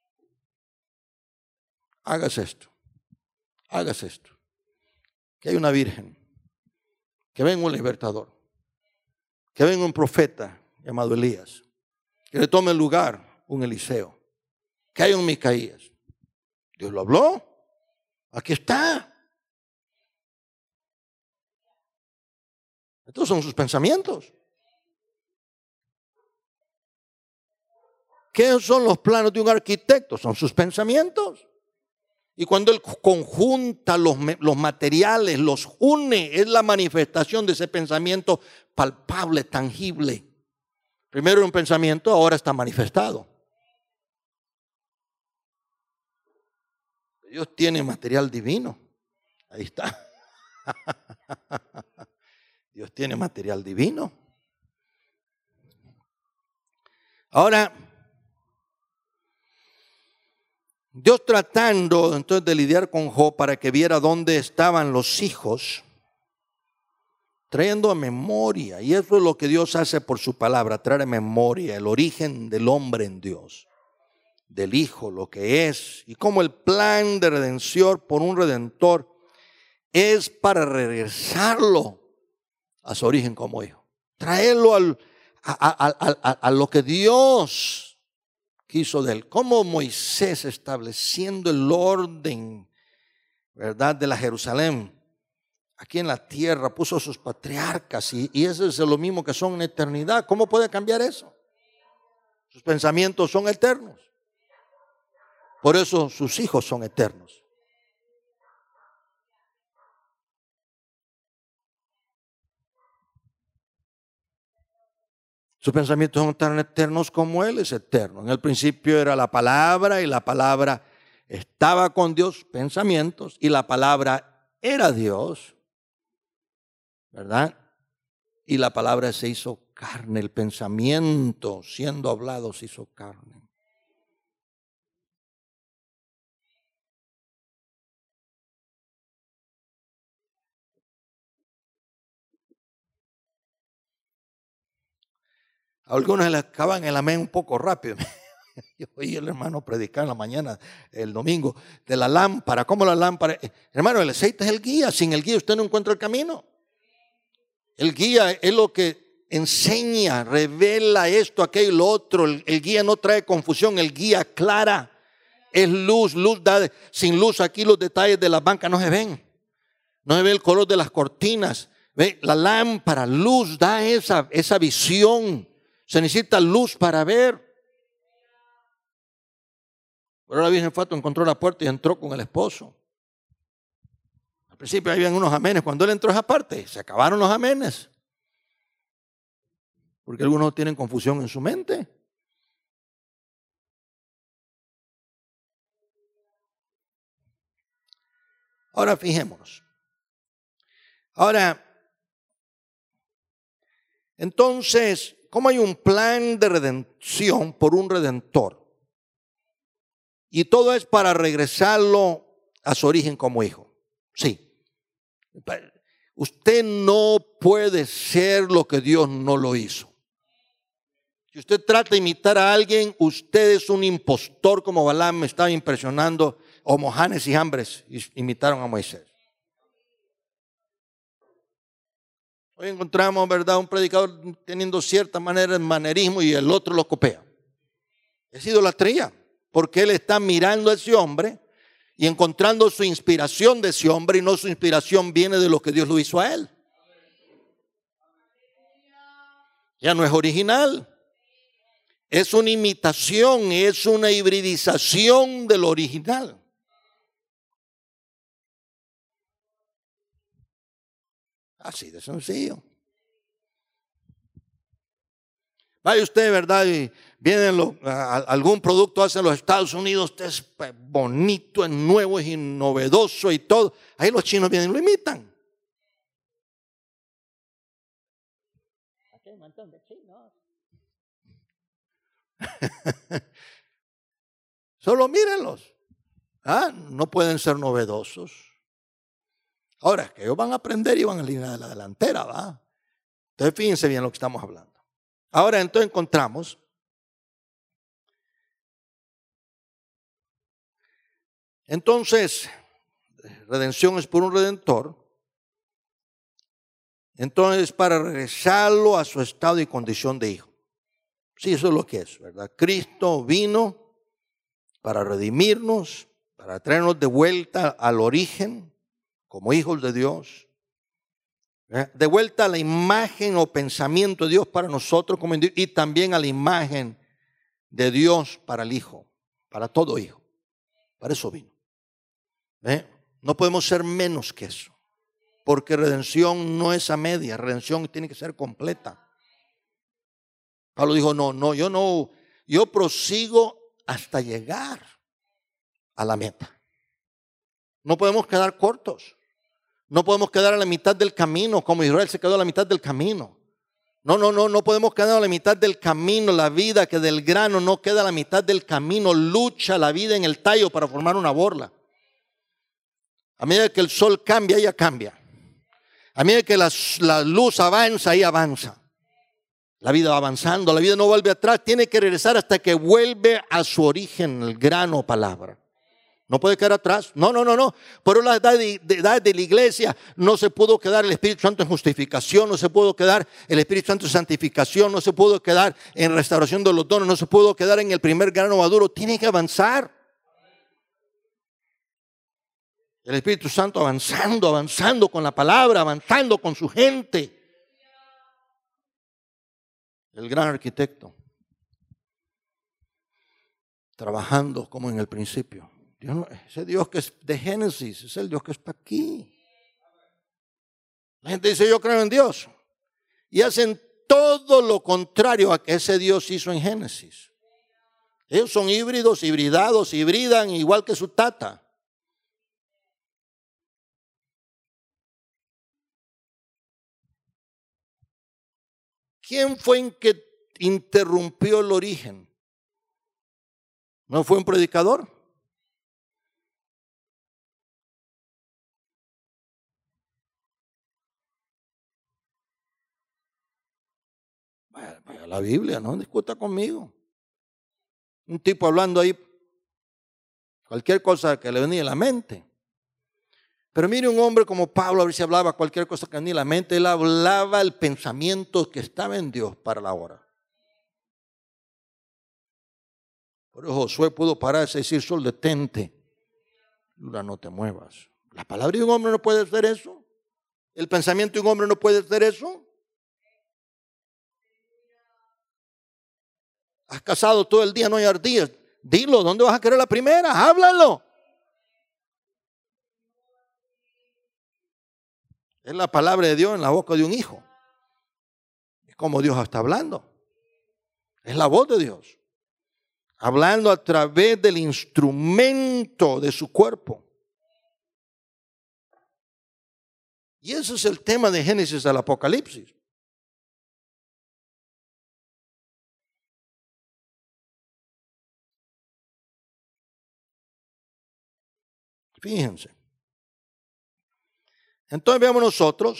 Hágase esto, hágase esto. Que hay una virgen, que venga un libertador, que venga un profeta llamado Elías, que le tome el lugar un Eliseo, que haya un Micaías. Dios lo habló. Aquí está. Estos son sus pensamientos. ¿Qué son los planos de un arquitecto? Son sus pensamientos. Y cuando él conjunta los, los materiales, los une, es la manifestación de ese pensamiento palpable, tangible. Primero era un pensamiento, ahora está manifestado. Dios tiene material divino. Ahí está. Dios tiene material divino. Ahora, Dios tratando entonces de lidiar con Job para que viera dónde estaban los hijos, trayendo a memoria, y eso es lo que Dios hace por su palabra, traer a memoria el origen del hombre en Dios, del hijo, lo que es, y cómo el plan de redención por un redentor es para regresarlo a su origen como hijo, traerlo al, a, a, a, a, a lo que Dios quiso de él. Como Moisés, estableciendo el orden, ¿verdad?, de la Jerusalén aquí en la tierra, puso a sus patriarcas, y, y eso es lo mismo que son en eternidad. ¿Cómo puede cambiar eso? Sus pensamientos son eternos. Por eso sus hijos son eternos. Sus pensamientos son tan eternos como Él es eterno. En el principio era la palabra, y la palabra estaba con Dios, pensamientos, y la palabra era Dios, ¿verdad? Y la palabra se hizo carne, el pensamiento siendo hablado se hizo carne. A algunos les acaban el amén un poco rápido. Yo oí el hermano predicar en la mañana, el domingo, de la lámpara. ¿Cómo la lámpara? Hermano, el aceite es el guía. Sin el guía usted no encuentra el camino. El guía es lo que enseña, revela esto, aquello y lo otro. El, el guía no trae confusión, el guía aclara. Es luz, luz da. Sin luz aquí los detalles de las bancas no se ven. No se ve el color de las cortinas. ¿Ve? La lámpara, luz da esa, esa visión. Se necesita luz para ver. Pero la Virgen Fato encontró la puerta y entró con el esposo. Al principio habían unos amenes. Cuando él entró a esa parte, se acabaron los amenes. Porque algunos tienen confusión en su mente. Ahora fijémonos. Ahora, entonces, ¿Cómo hay un plan de redención por un redentor? Y todo es para regresarlo a su origen como hijo. Sí. Usted no puede ser lo que Dios no lo hizo. Si usted trata de imitar a alguien, usted es un impostor, como Balaam me estaba impresionando, o Mojanes y Jambres imitaron a Moisés. Hoy encontramos, ¿verdad?, un predicador teniendo cierta manera de manerismo y el otro lo copia. Es idolatría, porque él está mirando a ese hombre y encontrando su inspiración de ese hombre, y no su inspiración viene de lo que Dios lo hizo a él. Ya no es original. Es una imitación, es una hibridización del original. Así de sencillo. Vaya usted, ¿verdad? Y viene lo, a, algún producto hace en los Estados Unidos, usted es bonito, es nuevo, es novedoso y todo. Ahí los chinos vienen y lo imitan. Aquí hay un montón de chinos. Solo mírenlos. ¿Ah? No pueden ser novedosos. Ahora, es que ellos van a aprender y van a línea de la delantera, ¿va? Entonces fíjense bien lo que estamos hablando. Ahora entonces encontramos entonces redención es por un redentor. Entonces para regresarlo a su estado y condición de hijo. Sí, eso es lo que es, ¿verdad? Cristo vino para redimirnos, para traernos de vuelta al origen como hijos de Dios. De vuelta a la imagen o pensamiento de Dios para nosotros como individuos, y también a la imagen de Dios para el Hijo, para todo hijo. Para eso vino. ¿Eh? No podemos ser menos que eso, porque redención no es a media, redención tiene que ser completa. Pablo dijo, no, no, yo no, yo prosigo hasta llegar a la meta. No podemos quedar cortos. No podemos quedar a la mitad del camino, como Israel se quedó a la mitad del camino. No, no, no, no podemos quedar a la mitad del camino. La vida que del grano no queda a la mitad del camino. Lucha la vida en el tallo para formar una borla. A medida que el sol cambia, ella cambia. A medida que la, la luz avanza, ella avanza. La vida va avanzando, la vida no vuelve atrás. Tiene que regresar hasta que vuelve a su origen, el grano palabra. No puede quedar atrás. No, no, no, no. Por la edad de, de, edad de la iglesia no se pudo quedar el Espíritu Santo en justificación, no se pudo quedar el Espíritu Santo en santificación, no se pudo quedar en restauración de los dones, no se pudo quedar en el primer grano maduro. Tiene que avanzar. El Espíritu Santo avanzando, avanzando con la palabra, avanzando con su gente. El gran arquitecto. Trabajando como en el principio. Dios no, ese Dios que es de Génesis es el Dios que está aquí. La gente dice yo creo en Dios y hacen todo lo contrario a que ese Dios hizo en Génesis. Ellos son híbridos, hibridados, hibridan igual que su tata. ¿Quién fue en que interrumpió el origen? ¿No fue un predicador? Vaya, vaya a la Biblia, no discuta conmigo. Un tipo hablando ahí cualquier cosa que le venía a la mente. Pero mire un hombre como Pablo, a ver si hablaba cualquier cosa que le venía a la mente. Él hablaba el pensamiento que estaba en Dios para la hora. Por eso Josué pudo pararse y decir, sol, detente. Luna, no te muevas. La palabra de un hombre no puede hacer eso. El pensamiento de un hombre no puede hacer eso. Has casado todo el día, no hay ardillas. Dilo, ¿dónde vas a querer la primera? Háblalo. Es la palabra de Dios en la boca de un hijo. Es como Dios está hablando. Es la voz de Dios. Hablando a través del instrumento de su cuerpo. Y ese es el tema de Génesis al Apocalipsis. Fíjense. Entonces veamos nosotros,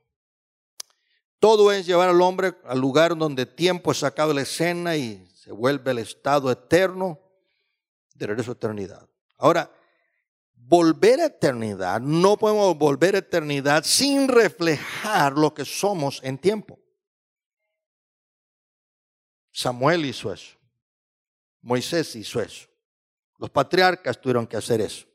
todo es llevar al hombre al lugar donde tiempo es sacado de la escena y se vuelve el estado eterno de regreso a eternidad. Ahora, volver a eternidad, no podemos volver a eternidad sin reflejar lo que somos en tiempo. Samuel hizo eso. Moisés hizo eso. Los patriarcas tuvieron que hacer eso.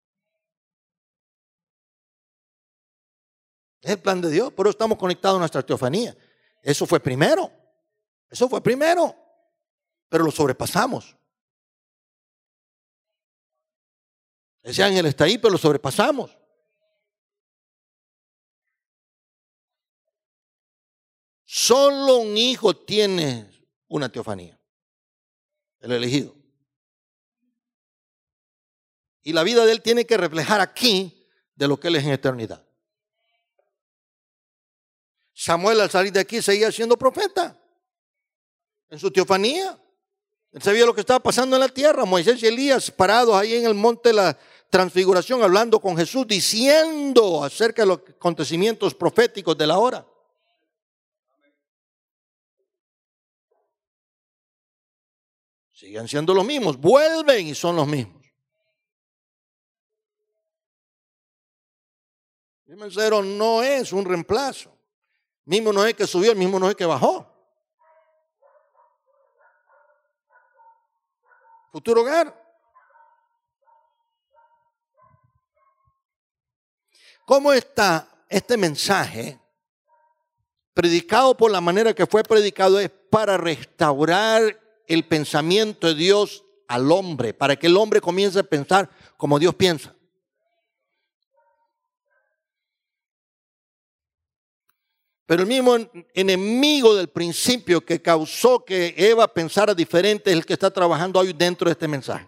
Es el plan de Dios, por eso estamos conectados a nuestra teofanía. Eso fue primero. Eso fue primero. Pero lo sobrepasamos. Ese ángel está ahí, pero lo sobrepasamos. Solo un hijo tiene una teofanía. El elegido. Y la vida de él tiene que reflejar aquí de lo que él es en eternidad. Samuel al salir de aquí seguía siendo profeta. En su teofanía. Él sabía lo que estaba pasando en la tierra. Moisés y Elías parados ahí en el monte de la transfiguración hablando con Jesús, diciendo acerca de los acontecimientos proféticos de la hora. Siguen siendo los mismos, vuelven y son los mismos. El mensajero no es un reemplazo. Mismo no es que subió, el mismo no es que bajó. Futuro hogar. ¿Cómo está este mensaje predicado por la manera que fue predicado? Es para restaurar el pensamiento de Dios al hombre, para que el hombre comience a pensar como Dios piensa. Pero el mismo enemigo del principio que causó que Eva pensara diferente es el que está trabajando hoy dentro de este mensaje.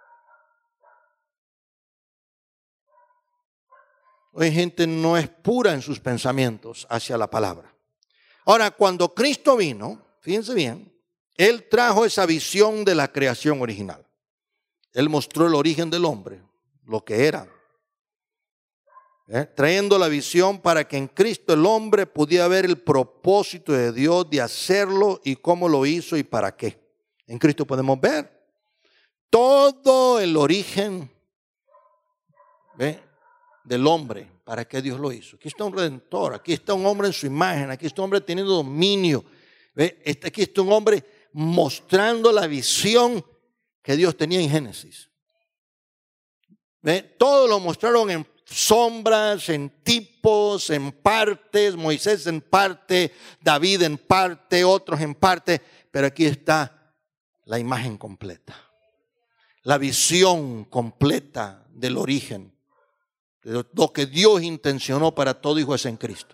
Hoy gente no es pura en sus pensamientos hacia la palabra. Ahora, cuando Cristo vino, fíjense bien, Él trajo esa visión de la creación original. Él mostró el origen del hombre, lo que era. ¿Eh? Trayendo la visión para que en Cristo el hombre pudiera ver el propósito de Dios de hacerlo y cómo lo hizo y para qué. En Cristo podemos ver todo el origen ¿eh? del hombre, para qué Dios lo hizo. Aquí está un redentor, aquí está un hombre en su imagen, aquí está un hombre teniendo dominio. ¿Eh? Aquí está un hombre mostrando la visión que Dios tenía en Génesis. ¿Eh? Todo lo mostraron en sombras, en tipos, en partes, Moisés en parte, David en parte, otros en parte, pero aquí está la imagen completa, la visión completa del origen, de lo que Dios intencionó para todo hijo es en Cristo.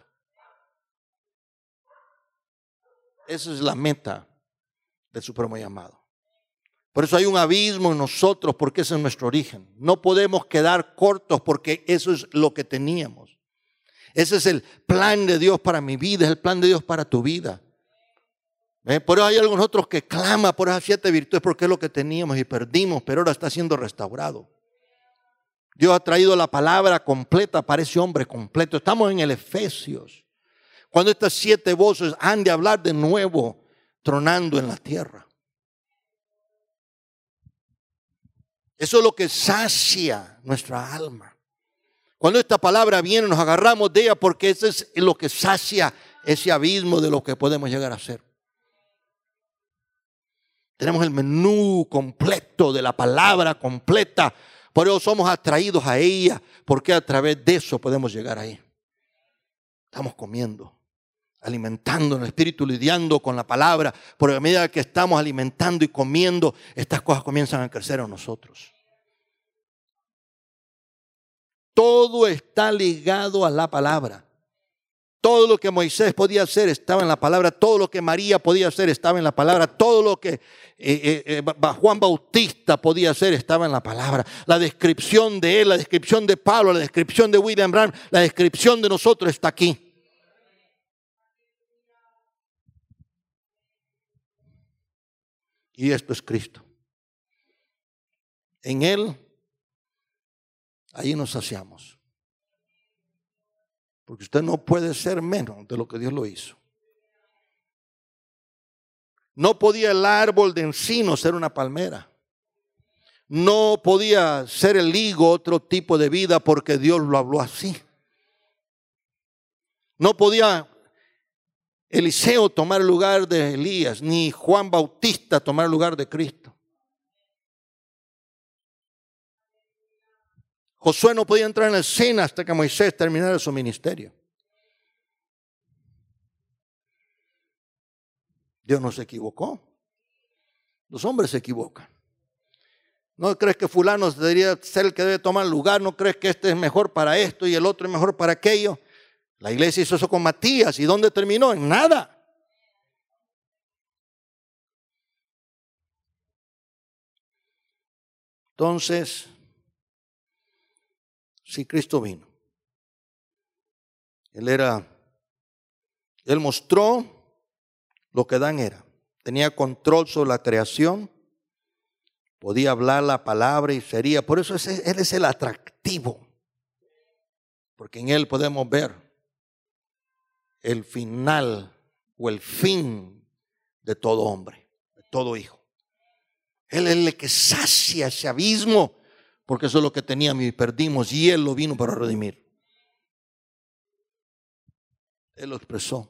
Esa es la meta del supremo llamado. Por eso hay un abismo en nosotros, porque ese es nuestro origen. No podemos quedar cortos porque eso es lo que teníamos. Ese es el plan de Dios para mi vida, es el plan de Dios para tu vida. ¿Eh? Por eso hay algunos otros que claman por esas siete virtudes porque es lo que teníamos y perdimos, pero ahora está siendo restaurado. Dios ha traído la palabra completa para ese hombre completo. Estamos en el Efesios. Cuando estas siete voces han de hablar de nuevo, tronando en la tierra. Eso es lo que sacia nuestra alma. Cuando esta palabra viene, nos agarramos de ella porque eso es lo que sacia ese abismo de lo que podemos llegar a ser. Tenemos el menú completo de la palabra completa. Por eso somos atraídos a ella, porque a través de eso podemos llegar ahí. Estamos comiendo, alimentando en el espíritu, lidiando con la palabra. Por a medida que estamos alimentando y comiendo, estas cosas comienzan a crecer en nosotros. Todo está ligado a la palabra. Todo lo que Moisés podía hacer estaba en la palabra. Todo lo que María podía hacer estaba en la palabra. Todo lo que eh, eh, eh, Juan Bautista podía hacer estaba en la palabra. La descripción de él, la descripción de Pablo, la descripción de William Branham, la descripción de nosotros está aquí. Y esto es Cristo. En Él ahí nos saciamos. Porque usted no puede ser menos de lo que Dios lo hizo. No podía el árbol de encino ser una palmera. No podía ser el higo otro tipo de vida porque Dios lo habló así. No podía Eliseo tomar el lugar de Elías, ni Juan Bautista tomar el lugar de Cristo. Josué no podía entrar en la escena hasta que Moisés terminara su ministerio. Dios no se equivocó. Los hombres se equivocan. ¿No crees que fulano debería ser el que debe tomar el lugar? ¿No crees que este es mejor para esto y el otro es mejor para aquello? La iglesia hizo eso con Matías. ¿Y dónde terminó? En nada. Entonces, si Cristo vino, Él era, Él mostró lo que Dan era. Tenía control sobre la creación. Podía hablar la palabra y sería. Por eso ese, Él es el atractivo. Porque en Él podemos ver el final o el fin de todo hombre, de todo hijo. Él es el que sacia ese abismo, porque eso es lo que teníamos y perdimos, y Él lo vino para redimir. Él lo expresó.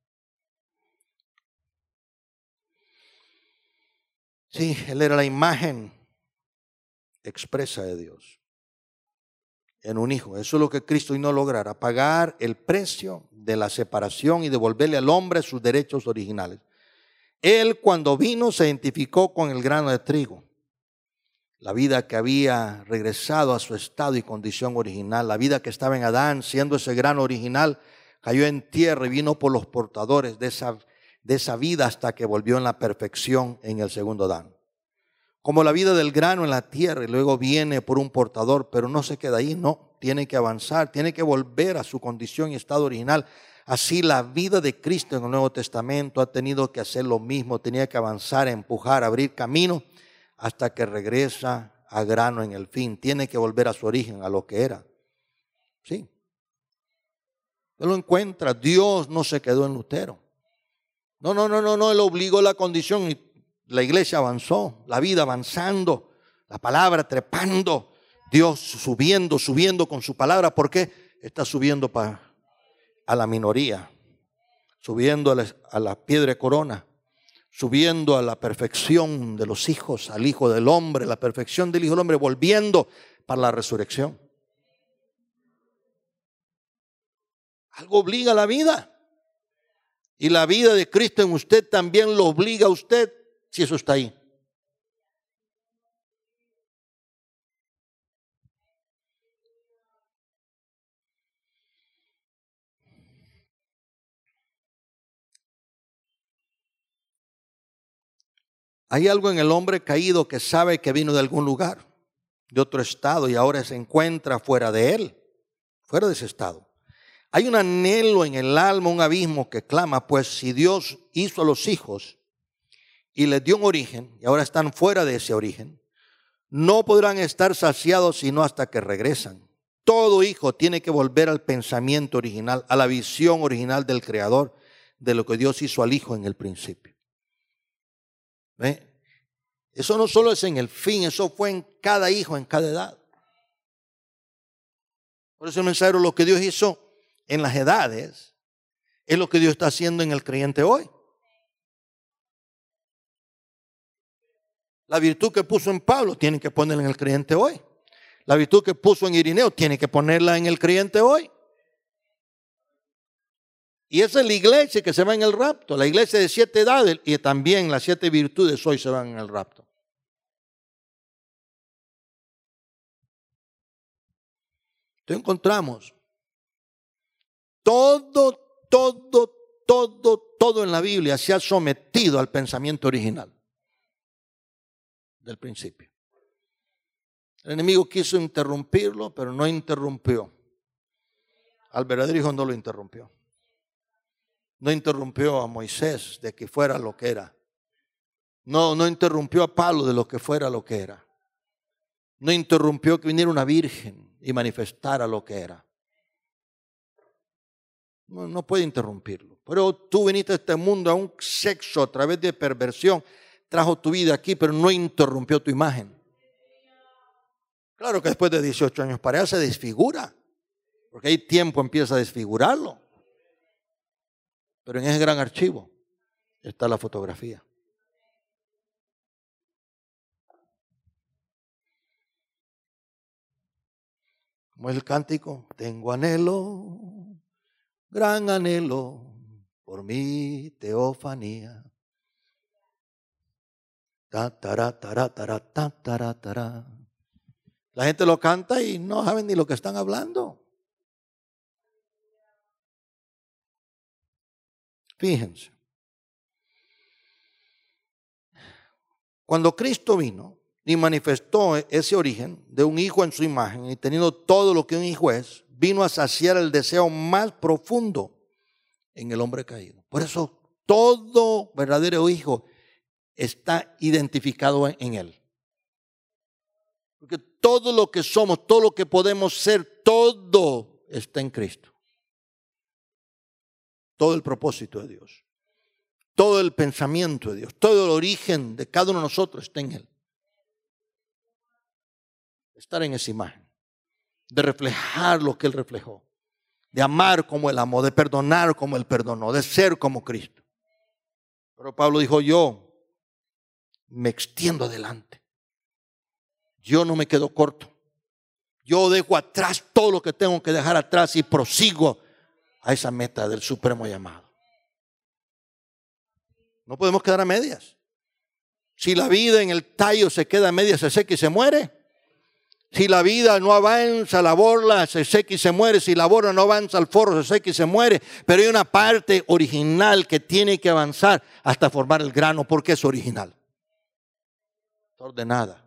Sí, Él era la imagen expresa de Dios en un hijo. Eso es lo que Cristo vino a lograr, a pagar el precio de la separación y devolverle al hombre sus derechos originales. Él, cuando vino, se identificó con el grano de trigo, la vida que había regresado a su estado y condición original, la vida que estaba en Adán, siendo ese grano original, cayó en tierra y vino por los portadores de esa, de esa vida hasta que volvió en la perfección en el segundo Adán. Como la vida del grano en la tierra y luego viene por un portador, pero no se queda ahí, no, tiene que avanzar, tiene que volver a su condición y estado original. Así la vida de Cristo en el Nuevo Testamento ha tenido que hacer lo mismo, tenía que avanzar, empujar, abrir camino hasta que regresa a grano en el fin. Tiene que volver a su origen, a lo que era. Sí. Él lo encuentra. Dios no se quedó en Lutero. No, no, no, no, no, Él obligó la condición y la iglesia avanzó, la vida avanzando, la palabra trepando, Dios subiendo, subiendo con su palabra. ¿Por qué? Está subiendo para a la minoría, subiendo a la, a la piedra de corona, subiendo a la perfección de los hijos, al Hijo del Hombre, la perfección del Hijo del Hombre, volviendo para la resurrección. Algo obliga a la vida. Y la vida de Cristo en usted también lo obliga a usted, si eso está ahí. Hay algo en el hombre caído que sabe que vino de algún lugar, de otro estado, y ahora se encuentra fuera de él, fuera de ese estado. Hay un anhelo en el alma, un abismo que clama, pues si Dios hizo a los hijos y les dio un origen, y ahora están fuera de ese origen, no podrán estar saciados sino hasta que regresan. Todo hijo tiene que volver al pensamiento original, a la visión original del Creador, de lo que Dios hizo al hijo en el principio. ¿Ve? Eso no solo es en el fin, eso fue en cada hijo, en cada edad. Por eso el mensajero, lo que Dios hizo en las edades es lo que Dios está haciendo en el creyente hoy. La virtud que puso en Pablo tiene que ponerla en el creyente hoy. La virtud que puso en Irineo tiene que ponerla en el creyente hoy. Y esa es la iglesia que se va en el rapto, la iglesia de siete edades, y también las siete virtudes hoy se van en el rapto. Entonces encontramos todo, todo, todo, todo en la Biblia se ha sometido al pensamiento original del principio. El enemigo quiso interrumpirlo, pero no interrumpió. Al verdadero hijo no lo interrumpió. No interrumpió a Moisés de que fuera lo que era. No, no interrumpió a Pablo de lo que fuera lo que era. No interrumpió que viniera una virgen y manifestara lo que era. No, no puede interrumpirlo. Pero tú viniste a este mundo a un sexo a través de perversión. Trajo tu vida aquí, pero no interrumpió tu imagen. Claro que después de dieciocho años para allá se desfigura. Porque ahí tiempo empieza a desfigurarlo. Pero en ese gran archivo está la fotografía. Como es el cántico, tengo anhelo, gran anhelo, por mi teofanía. Ta, tará, tará, tará, ta, tará, tará. La gente lo canta y no saben ni lo que están hablando. Fíjense. Cuando Cristo vino y manifestó ese origen de un hijo en su imagen y teniendo todo lo que un hijo es, vino a saciar el deseo más profundo en el hombre caído. Por eso todo verdadero hijo está identificado en él. Porque todo lo que somos, todo lo que podemos ser, todo está en Cristo. Todo el propósito de Dios, todo el pensamiento de Dios, todo el origen de cada uno de nosotros está en Él. Estar en esa imagen, de reflejar lo que Él reflejó, de amar como Él amó, de perdonar como Él perdonó, de ser como Cristo. Pero Pablo dijo, yo me extiendo adelante. Yo no me quedo corto. Yo dejo atrás todo lo que tengo que dejar atrás y prosigo a esa meta del supremo llamado. No podemos quedar a medias. Si la vida en el tallo se queda a medias, se seca y se muere. Si la vida no avanza, la borla se seca y se muere. Si la borla no avanza, el forro se seca y se muere. Pero hay una parte original que tiene que avanzar hasta formar el grano, porque es original. Está ordenada.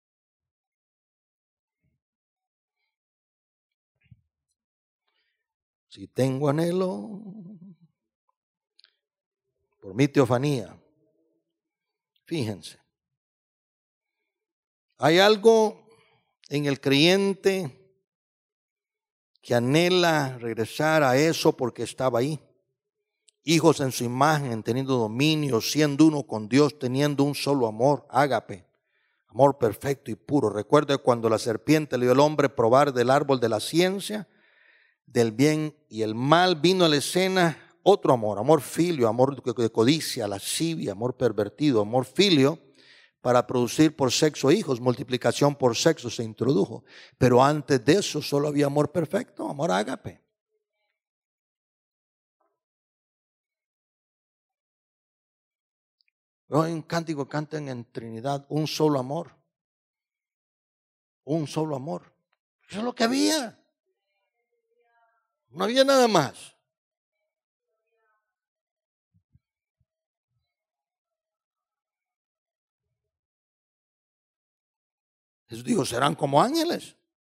Si tengo anhelo por mi teofanía, fíjense, hay algo en el creyente que anhela regresar a eso porque estaba ahí. Hijos en su imagen, teniendo dominio, siendo uno con Dios, teniendo un solo amor, ágape, amor perfecto y puro. Recuerde cuando la serpiente le dio al hombre probar del árbol de la ciencia, del bien y el mal, vino a la escena otro amor, amor filio, amor de codicia, lascivia, amor pervertido, amor filio, para producir por sexo hijos, multiplicación por sexo se introdujo. Pero antes de eso solo había amor perfecto, amor ágape. Pero en cántico cantan en Trinidad un solo amor, un solo amor. Eso es lo que había. No había nada más. Jesús dijo, serán como ángeles.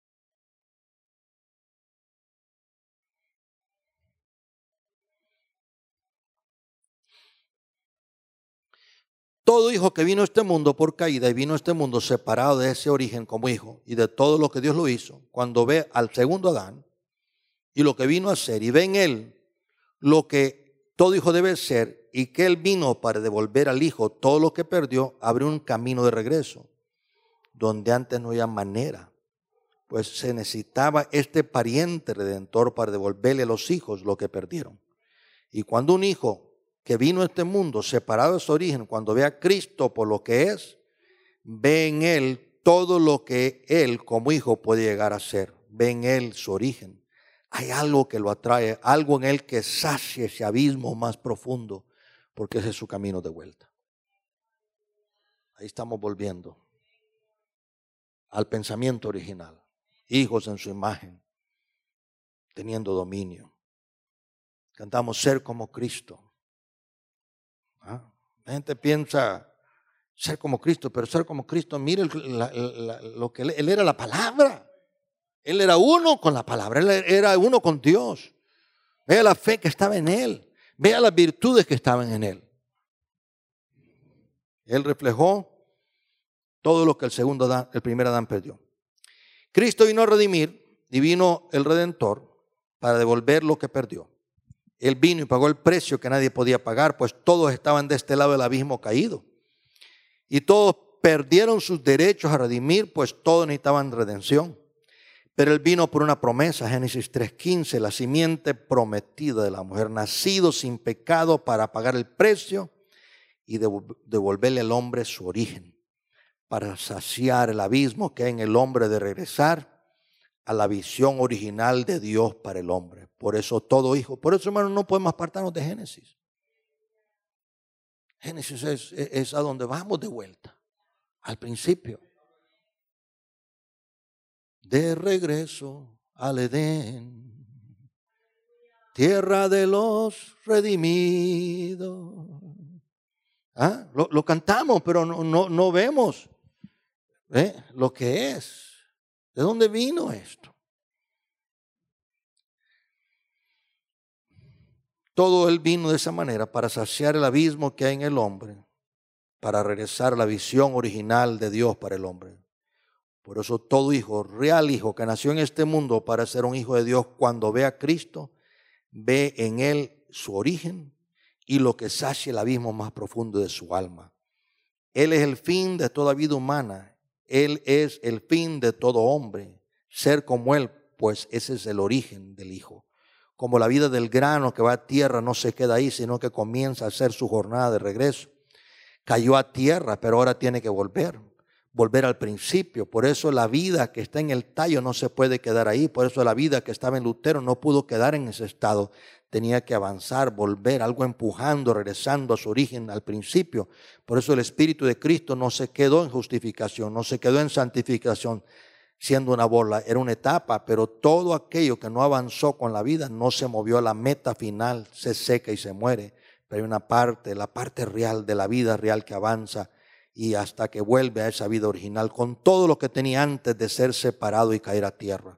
Todo hijo que vino a este mundo por caída y vino a este mundo separado de ese origen como hijo y de todo lo que Dios lo hizo, cuando ve al segundo Adán y lo que vino a ser y ve en él lo que todo hijo debe ser y que él vino para devolver al hijo todo lo que perdió, abre un camino de regreso donde antes no había manera, pues se necesitaba este pariente redentor para devolverle a los hijos lo que perdieron. Y cuando un hijo que vino a este mundo separado de su origen, cuando ve a Cristo por lo que es, ve en él todo lo que él como hijo puede llegar a ser, ve en él su origen. Hay algo que lo atrae, algo en él que sacia ese abismo más profundo, porque ese es su camino de vuelta. Ahí estamos volviendo al pensamiento original. Hijos en su imagen, teniendo dominio. Cantamos ser como Cristo. ¿Ah? La gente piensa ser como Cristo, pero ser como Cristo, mire la, la, lo que él, él era la palabra. Él era uno con la palabra, él era uno con Dios. Vea la fe que estaba en él, vea las virtudes que estaban en él. Él reflejó todo lo que el segundo Adán, el primer Adán perdió. Cristo vino a redimir y vino el Redentor para devolver lo que perdió. Él vino y pagó el precio que nadie podía pagar, pues todos estaban de este lado del abismo caído. Y todos perdieron sus derechos a redimir, pues todos necesitaban redención. Pero Él vino por una promesa, Génesis tres quince, la simiente prometida de la mujer, nacido sin pecado para pagar el precio y devolverle al hombre su origen, para saciar el abismo que hay en el hombre de regresar a la visión original de Dios para el hombre. Por eso todo hijo, por eso hermanos no podemos apartarnos de Génesis. Génesis es, es a donde vamos de vuelta, al principio. De regreso al Edén, tierra de los redimidos. ¿Ah? Lo, lo cantamos, pero no, no, no vemos ¿eh? lo que es. ¿De dónde vino esto? Todo Él vino de esa manera para saciar el abismo que hay en el hombre, para regresar a la visión original de Dios para el hombre. Por eso todo hijo, real hijo que nació en este mundo para ser un hijo de Dios, cuando ve a Cristo, ve en Él su origen y lo que sacia el abismo más profundo de su alma. Él es el fin de toda vida humana. Él es el fin de todo hombre. Ser como Él, pues ese es el origen del hijo. Como la vida del grano que va a tierra no se queda ahí, sino que comienza a hacer su jornada de regreso. Cayó a tierra, pero ahora tiene que volver. Volver al principio. Por eso la vida que está en el tallo no se puede quedar ahí. Por eso la vida que estaba en Lutero no pudo quedar en ese estado. Tenía que avanzar, volver, algo empujando, regresando a su origen, al principio. Por eso el Espíritu de Cristo no se quedó en justificación, no se quedó en santificación, siendo una bola. Era una etapa, pero todo aquello que no avanzó con la vida no se movió a la meta final, se seca y se muere. Pero hay una parte, la parte real de la vida real que avanza y hasta que vuelve a esa vida original con todo lo que tenía antes de ser separado y caer a tierra.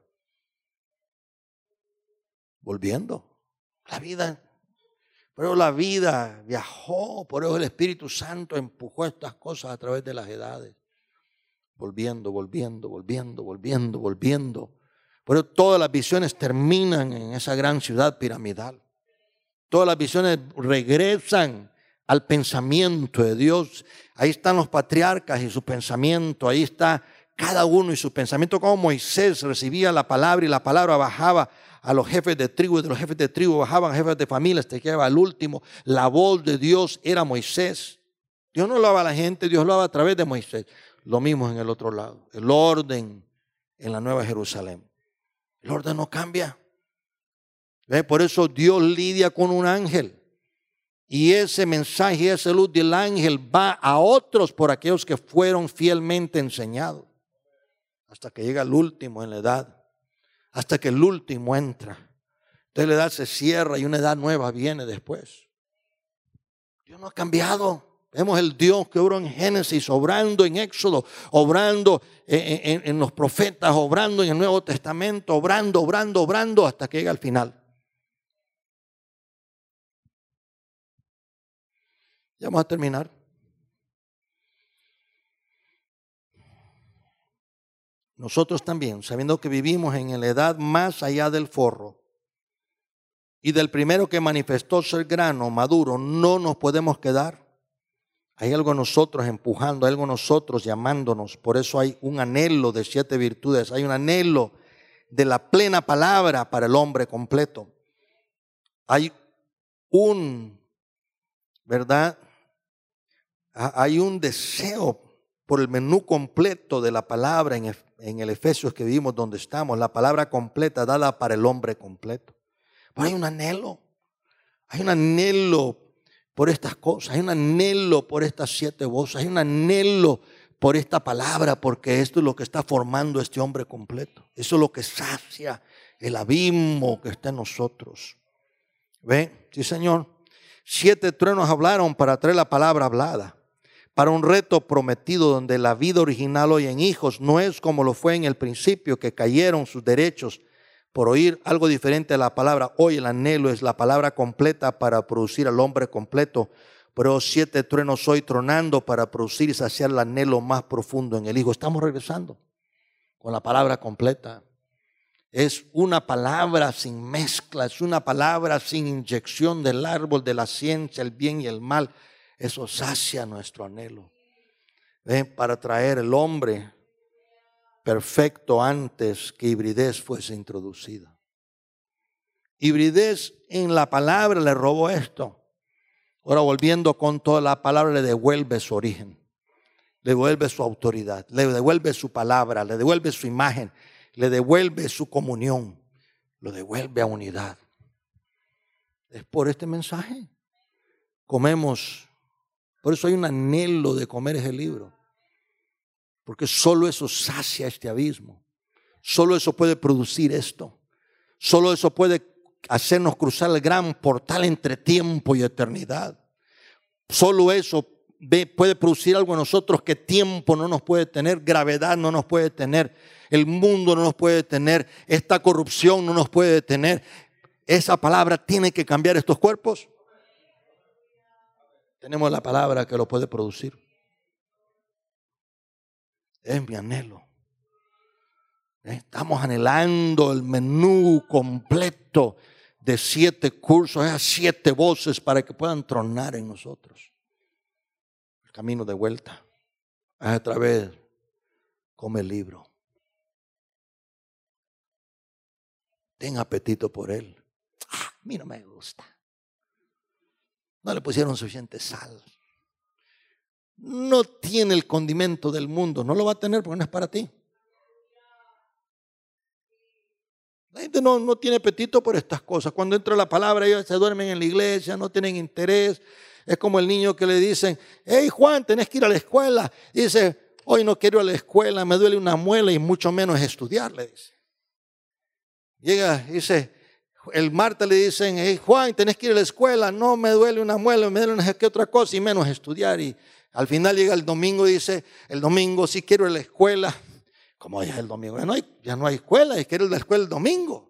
Volviendo. La vida, pero la vida viajó, por eso el Espíritu Santo empujó estas cosas a través de las edades. Volviendo, volviendo, volviendo, volviendo, volviendo. Por eso todas las visiones terminan en esa gran ciudad piramidal. Todas las visiones regresan al pensamiento de Dios. Ahí están los patriarcas y su pensamiento, ahí está cada uno y su pensamiento, como Moisés recibía la palabra y la palabra bajaba a los jefes de tribu, y de los jefes de tribu bajaban jefes de familia hasta que llegaba al último. La voz de Dios era Moisés. Dios no hablaba a la gente, Dios hablaba a través de Moisés. Lo mismo en el otro lado, el orden en la Nueva Jerusalén. El orden no cambia. ¿Ve? Por eso Dios lidia con un ángel. Y ese mensaje, esa luz del ángel va a otros por aquellos que fueron fielmente enseñados. Hasta que llega el último en la edad. Hasta que el último entra. Entonces la edad se cierra y una edad nueva viene después. Dios no ha cambiado. Vemos el Dios que obró en Génesis, obrando en Éxodo, obrando en, en, en los profetas, obrando en el Nuevo Testamento, obrando, obrando, obrando hasta que llega al final. Ya vamos a terminar. Nosotros también, sabiendo que vivimos en la edad más allá del forro y del primero que manifestó ser grano maduro, no nos podemos quedar. Hay algo en nosotros empujando, hay algo en nosotros llamándonos. Por eso hay un anhelo de siete virtudes, hay un anhelo de la plena palabra para el hombre completo. Hay un, ¿verdad? Hay un deseo por el menú completo de la palabra en, en el Efesios que vivimos donde estamos, la palabra completa dada para el hombre completo. Pero hay un anhelo, hay un anhelo por estas cosas, hay un anhelo por estas siete voces, hay un anhelo por esta palabra, porque esto es lo que está formando este hombre completo. Eso es lo que sacia el abismo que está en nosotros. ¿Ven? Sí, Señor. Siete truenos hablaron para traer la palabra hablada. Para un reto prometido donde la vida original hoy en hijos no es como lo fue en el principio, que cayeron sus derechos por oír algo diferente a la palabra. Hoy el anhelo es la palabra completa para producir al hombre completo. Pero siete truenos hoy tronando para producir y saciar el anhelo más profundo en el hijo. Estamos regresando con la palabra completa. Es una palabra sin mezcla, es una palabra sin inyección del árbol de la ciencia, el bien y el mal. Eso sacia nuestro anhelo. ¿Ve? Para traer el hombre perfecto antes que hibridez fuese introducida. Hibridez en la palabra le robó esto. Ahora volviendo con toda la palabra le devuelve su origen. Le devuelve su autoridad, le devuelve su palabra, le devuelve su imagen, le devuelve su comunión, lo devuelve a unidad. Es por este mensaje. Comemos, por eso hay un anhelo de comer ese libro. Porque solo eso sacia este abismo. Solo eso puede producir esto. Solo eso puede hacernos cruzar el gran portal entre tiempo y eternidad. Solo eso puede producir algo en nosotros que tiempo no nos puede tener, gravedad no nos puede tener, el mundo no nos puede tener, esta corrupción no nos puede detener. Esa palabra tiene que cambiar estos cuerpos. Tenemos la palabra que lo puede producir. Es mi anhelo. Estamos anhelando el menú completo de siete cursos, esas siete voces para que puedan tronar en nosotros. El camino de vuelta es a través, come el libro. Ten apetito por él. Ah, a mí no me gusta. No le pusieron suficiente sal. No tiene el condimento del mundo. No lo va a tener porque no es para ti. La gente no, no tiene apetito por estas cosas. Cuando entra la palabra, ellos se duermen en la iglesia, no tienen interés. Es como el niño que le dicen, hey Juan, tenés que ir a la escuela. Y dice, hoy no quiero ir a la escuela, me duele una muela y mucho menos estudiar, le dice. Llega, dice, el martes le dicen, hey Juan, tenés que ir a la escuela. No, me duele una muela, me duele no sé qué otra cosa y menos estudiar. Y al final llega el domingo y dice, el domingo sí quiero ir a la escuela. ¿Cómo ya es el domingo? Ya no hay, ya no hay escuela, es que ir a la escuela el domingo.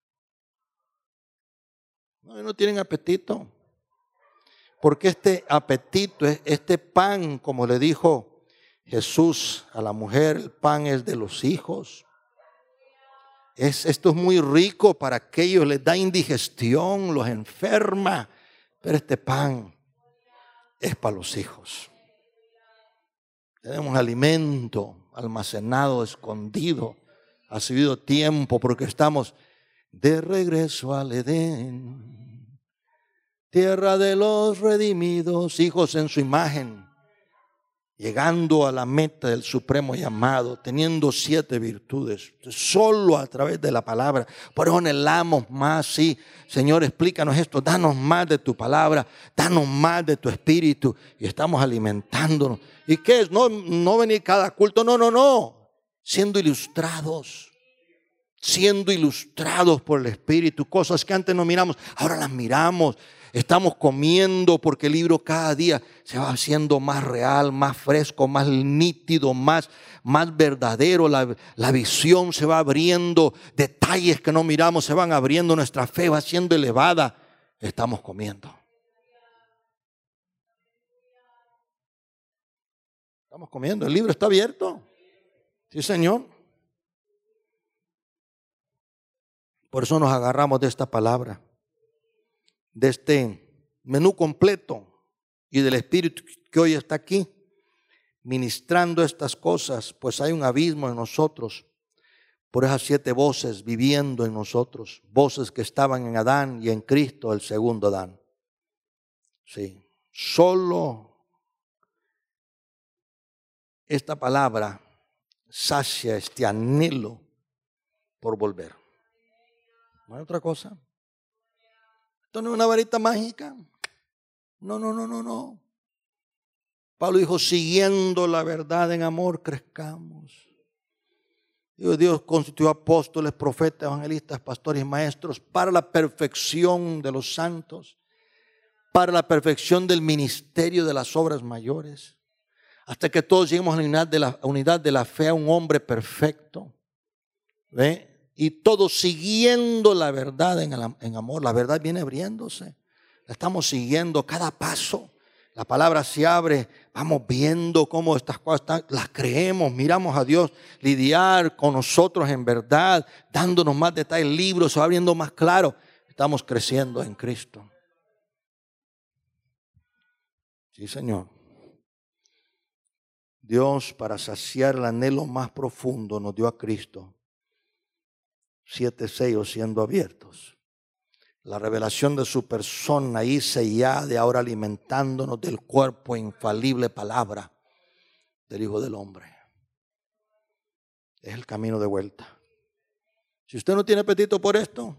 No, no tienen apetito. Porque este apetito, este pan, como le dijo Jesús a la mujer, el pan es de los hijos. Es, esto es muy rico para aquellos, les da indigestión, los enferma. Pero este pan es para los hijos. Tenemos alimento almacenado, escondido, ha sido tiempo porque estamos de regreso al Edén, tierra de los redimidos, hijos en su imagen, llegando a la meta del supremo llamado, teniendo siete virtudes, solo a través de la palabra. Por eso anhelamos más, sí, Señor, explícanos esto, danos más de tu palabra, danos más de tu espíritu, y estamos alimentándonos. ¿Y qué es? No, no venir cada culto, no, no, no, siendo ilustrados, siendo ilustrados por el espíritu, cosas que antes no miramos, ahora las miramos. Estamos comiendo porque el libro cada día se va haciendo más real, más fresco, más nítido, más, más verdadero. La, la visión se va abriendo, detalles que no miramos se van abriendo, nuestra fe va siendo elevada. Estamos comiendo. Estamos comiendo, el libro está abierto. Sí, Señor. Por eso nos agarramos de esta palabra, de este menú completo y del Espíritu que hoy está aquí ministrando estas cosas, pues hay un abismo en nosotros por esas siete voces viviendo en nosotros, voces que estaban en Adán y en Cristo, el segundo Adán. Sí, solo esta palabra sacia este anhelo por volver. ¿No hay otra cosa? Esto no es una varita mágica. No, no, no, no, no. Pablo dijo, siguiendo la verdad en amor, crezcamos. Dios, Dios constituyó apóstoles, profetas, evangelistas, pastores y maestros para la perfección de los santos, para la perfección del ministerio de las obras mayores, hasta que todos lleguemos a la unidad de la, unidad de la fe, a un hombre perfecto. ¿Ve? Y todos siguiendo la verdad en, el, en amor. La verdad viene abriéndose. La estamos siguiendo cada paso. La palabra se abre, vamos viendo cómo estas cosas están, las creemos, miramos a Dios lidiar con nosotros en verdad, dándonos más detalles, el libro se va abriendo más claro. Estamos creciendo en Cristo. Sí, Señor. Dios, para saciar el anhelo más profundo, nos dio a Cristo. Siete sellos siendo abiertos. La revelación de su persona ahí sellada, de ahora alimentándonos del cuerpo, infalible palabra del Hijo del Hombre. Es el camino de vuelta. Si usted no tiene apetito por esto,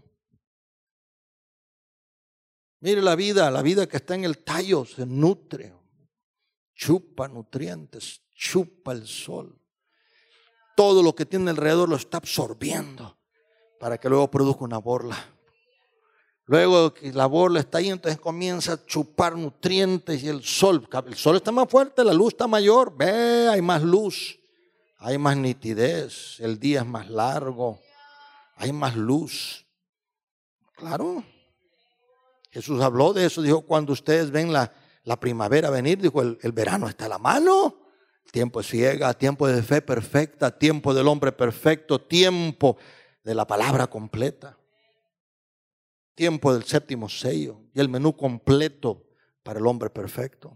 mire la vida, la vida que está en el tallo se nutre, chupa nutrientes, chupa el sol. Todo lo que tiene alrededor lo está absorbiendo para que luego produzca una borla. Luego que la borla está ahí, entonces comienza a chupar nutrientes y el sol. El sol está más fuerte, la luz está mayor. Ve, hay más luz, hay más nitidez, el día es más largo, hay más luz. Claro. Jesús habló de eso, dijo, cuando ustedes ven la, la primavera venir, dijo, el, el verano está a la mano. Tiempo es ciega, tiempo de fe perfecta, tiempo del hombre perfecto, tiempo de la palabra completa. Tiempo del séptimo sello y el menú completo para el hombre perfecto.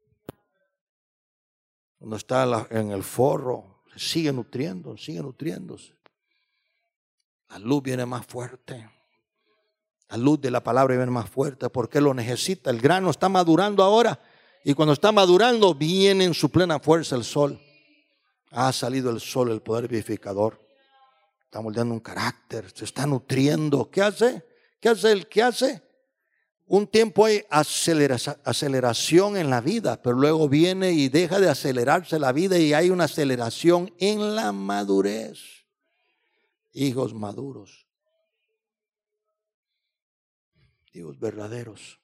Cuando está en el forro, sigue nutriendo, sigue nutriéndose. La luz viene más fuerte. La luz de la palabra viene más fuerte porque lo necesita. El grano está madurando ahora y cuando está madurando viene en su plena fuerza el sol. Ha salido el sol, el poder vivificador. Está moldeando un carácter, se está nutriendo. ¿Qué hace? ¿Qué hace el que hace? Un tiempo hay acelera- aceleración en la vida, pero luego viene y deja de acelerarse la vida y hay una aceleración en la madurez. Hijos maduros. Hijos verdaderos.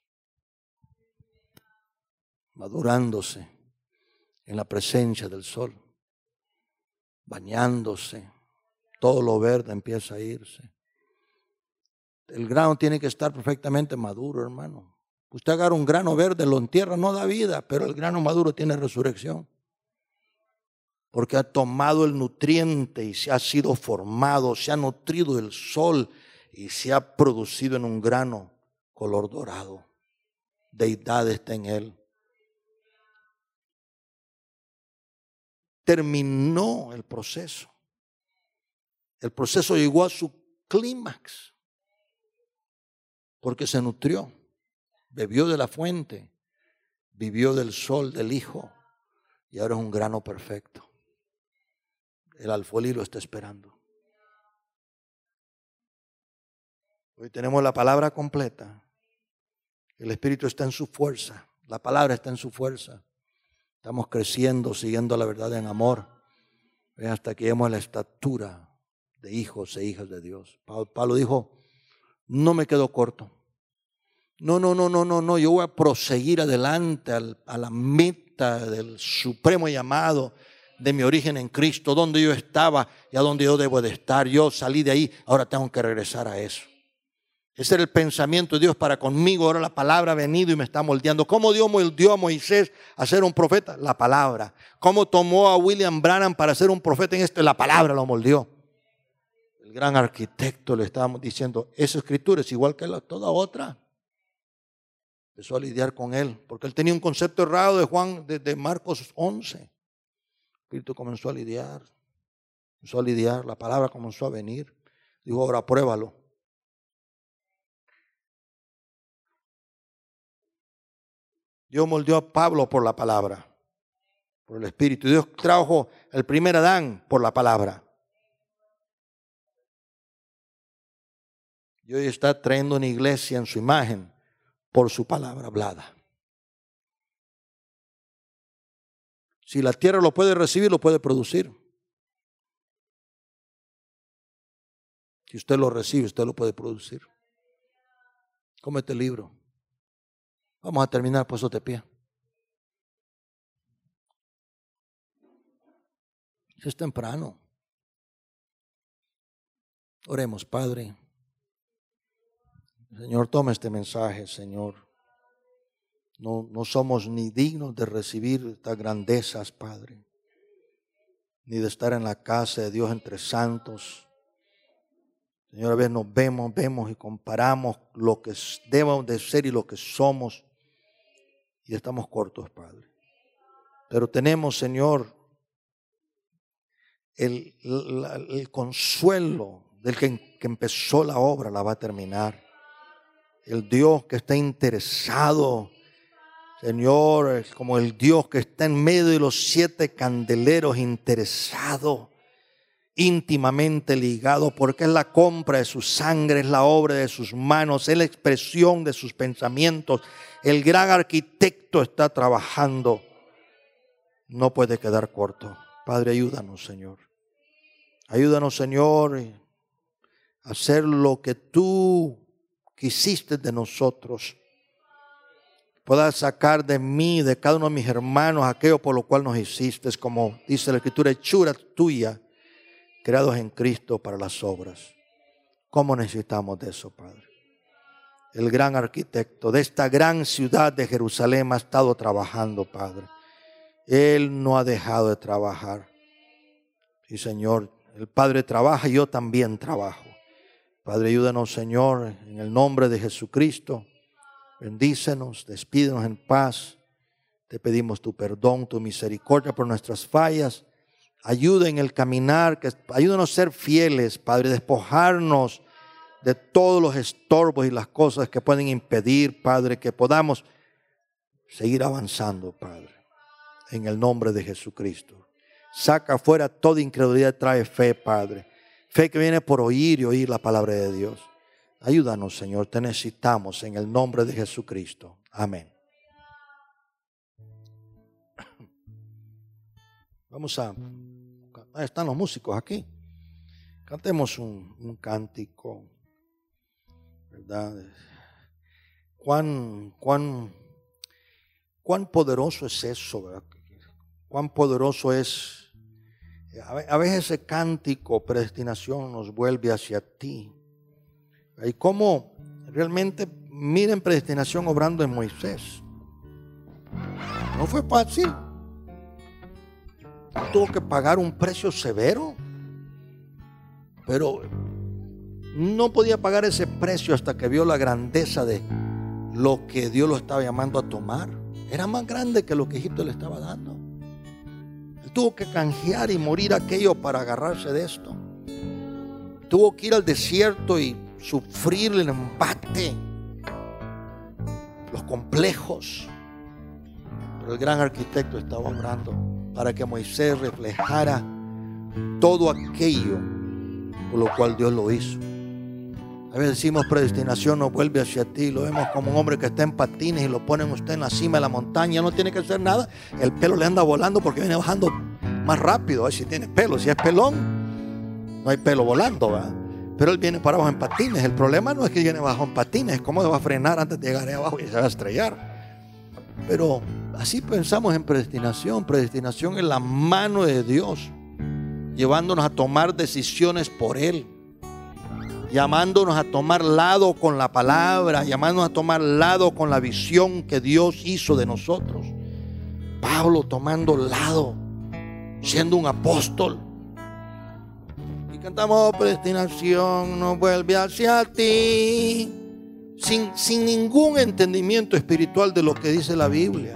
Madurándose en la presencia del sol. Bañándose. Todo lo verde empieza a irse. El grano tiene que estar perfectamente maduro, hermano. Usted agarra un grano verde, lo entierra, no da vida, pero el grano maduro tiene resurrección. Porque ha tomado el nutriente y se ha sido formado, se ha nutrido del sol y se ha producido en un grano color dorado. Deidad está en él. Terminó el proceso. El proceso llegó a su clímax. Porque se nutrió, bebió de la fuente, vivió del sol del Hijo y ahora es un grano perfecto. El alfolí lo está esperando. Hoy tenemos la palabra completa. El Espíritu está en su fuerza, la palabra está en su fuerza. Estamos creciendo, siguiendo la verdad en amor, hasta que lleguemos a la estatura de hijos e hijas de Dios. Pablo dijo, no me quedo corto. No, no, no, no, no, no. Yo voy a proseguir adelante al, a la meta del supremo llamado de mi origen en Cristo, donde yo estaba y a donde yo debo de estar. Yo salí de ahí, ahora tengo que regresar a eso. Ese era el pensamiento de Dios para conmigo. Ahora la palabra ha venido y me está moldeando. ¿Cómo Dios moldeó a Moisés a ser un profeta? La palabra. ¿Cómo tomó a William Branham para ser un profeta en esto? La palabra lo moldeó. El gran arquitecto le estábamos diciendo, esa escritura es igual que la, toda otra. Empezó a lidiar con él, porque él tenía un concepto errado de Juan, de, de Marcos once. El Espíritu comenzó a lidiar, comenzó a lidiar, la palabra comenzó a venir. Dijo, ahora pruébalo. Dios moldeó a Pablo por la palabra, por el Espíritu. Dios trajo el primer Adán por la palabra. Y hoy está trayendo una iglesia en su imagen por su palabra hablada. Si la tierra lo puede recibir, lo puede producir. Si usted lo recibe, usted lo puede producir. Como este libro. Vamos a terminar, puesto de pie. Es temprano. Oremos, Padre. Señor, toma este mensaje, Señor. No, no somos ni dignos de recibir estas grandezas, Padre, ni de estar en la casa de Dios entre santos. Señor, a veces nos vemos, vemos y comparamos lo que debemos de ser y lo que somos, y estamos cortos, Padre. Pero tenemos, Señor, el, el, el consuelo del que, que empezó la obra, la va a terminar. El Dios que está interesado, Señor, es como el Dios que está en medio de los siete candeleros, interesado, íntimamente ligado, porque es la compra de su sangre, es la obra de sus manos, es la expresión de sus pensamientos. El gran arquitecto está trabajando. No puede quedar corto. Padre, ayúdanos, Señor. Ayúdanos, Señor, a hacer lo que tú quisiste de nosotros. Puedas sacar de mí, de cada uno de mis hermanos, aquello por lo cual nos hiciste, como dice la Escritura, hechura tuya, creados en Cristo para las obras. ¿Cómo necesitamos de eso, Padre? El gran arquitecto de esta gran ciudad de Jerusalén ha estado trabajando, Padre. Él no ha dejado de trabajar. Sí, Señor, el Padre trabaja y yo también trabajo. Padre, ayúdanos, Señor, en el nombre de Jesucristo. Bendícenos, despídenos en paz. Te pedimos tu perdón, tu misericordia por nuestras fallas. Ayuda en el caminar, que, ayúdanos a ser fieles, Padre, despojarnos de todos los estorbos y las cosas que pueden impedir, Padre, que podamos seguir avanzando, Padre, en el nombre de Jesucristo. Saca fuera toda incredulidad, trae fe, Padre. Fe que viene por oír y oír la palabra de Dios. Ayúdanos, Señor, te necesitamos en el nombre de Jesucristo. Amén. Vamos a... Ahí están los músicos aquí. Cantemos un, un cántico, ¿verdad? Cuán, cuán, cuán poderoso es eso, ¿verdad? Cuán poderoso es. A veces ese cántico, predestinación, nos vuelve hacia ti. Y cómo realmente, miren predestinación obrando en Moisés. No fue fácil. Tuvo que pagar un precio severo. Pero no podía pagar ese precio hasta que vio la grandeza de lo que Dios lo estaba llamando a tomar. Era más grande que lo que Egipto le estaba dando. Él tuvo que canjear y morir aquello para agarrarse de esto. Tuvo que ir al desierto y sufrir el embate, los complejos. Pero el gran arquitecto estaba obrando para que Moisés reflejara todo aquello por lo cual Dios lo hizo. A veces decimos predestinación nos vuelve hacia ti. Lo vemos como un hombre que está en patines y lo ponen usted en la cima de la montaña. No tiene que hacer nada. El pelo le anda volando porque viene bajando más rápido. Ay, si tiene pelo, si es pelón, no hay pelo volando, ¿verdad? Pero él viene para abajo en patines. El problema no es que viene abajo en patines, es cómo se va a frenar antes de llegar ahí abajo y se va a estrellar. Pero así pensamos en predestinación. Predestinación es la mano de Dios, llevándonos a tomar decisiones por Él, llamándonos a tomar lado con la palabra, llamándonos a tomar lado con la visión que Dios hizo de nosotros. Pablo tomando lado, siendo un apóstol. Y cantamos, predestinación nos vuelve hacia ti, sin, sin ningún entendimiento espiritual de lo que dice la Biblia.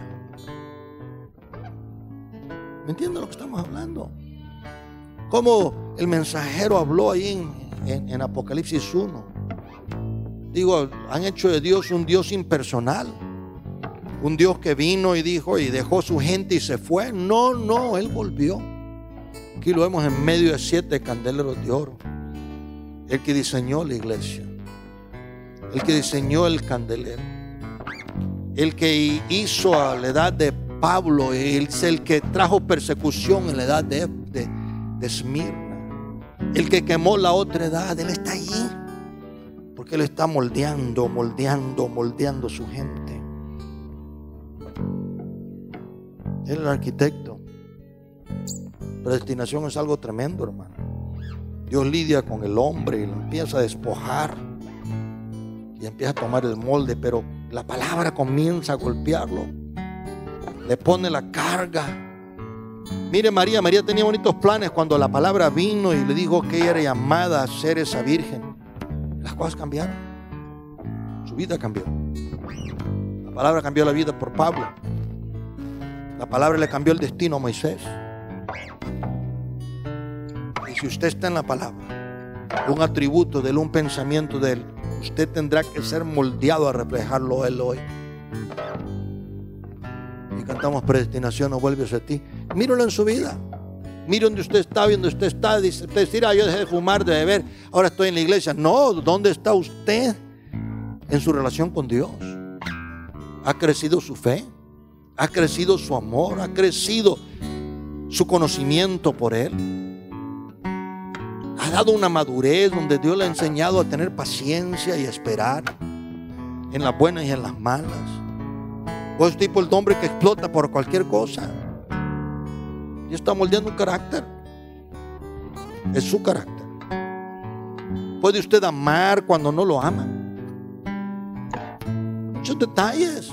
¿Me entienden lo que estamos hablando? Como el mensajero habló ahí en, en, en Apocalipsis uno. Digo, han hecho de Dios un Dios impersonal, un Dios que vino y dijo y dejó su gente y se fue. No, no, Él volvió. Aquí lo vemos en medio de siete candeleros de oro. El que diseñó la iglesia, el que diseñó el candelero, el que hizo a la edad de Pablo, Él es el que trajo persecución en la edad de, de, de Esmirna, el que quemó la otra edad. Él está allí porque Él está moldeando, moldeando, moldeando su gente. Él es el arquitecto. Predestinación es algo tremendo, hermano. Dios lidia con el hombre y lo empieza a despojar y empieza a tomar el molde, pero La palabra comienza a golpearlo. Le pone la carga. Mire María, María tenía bonitos planes cuando la palabra vino y le dijo que ella era llamada a ser esa virgen. Las cosas cambiaron. Su vida cambió. La palabra cambió la vida por Pablo. La palabra le cambió el destino a Moisés. Y si usted está en la palabra, un atributo de él, un pensamiento de él, usted tendrá que ser moldeado a reflejarlo a él hoy. Y cantamos predestinación, no vuelve hacia ti. Míralo en su vida. Mire donde usted está, viendo usted está. Dice, usted dice, ah, yo dejé de fumar, de beber, ahora estoy en la iglesia. No, ¿dónde está usted en su relación con Dios? ¿Ha crecido su fe? ¿Ha crecido su amor? ¿Ha crecido su conocimiento por Él? ¿Ha dado una madurez donde Dios le ha enseñado a tener paciencia y a esperar en las buenas y en las malas? ¿O es tipo el hombre que explota por cualquier cosa? Y está moldeando un carácter. Es su carácter. ¿Puede usted amar cuando no lo aman? Muchos detalles.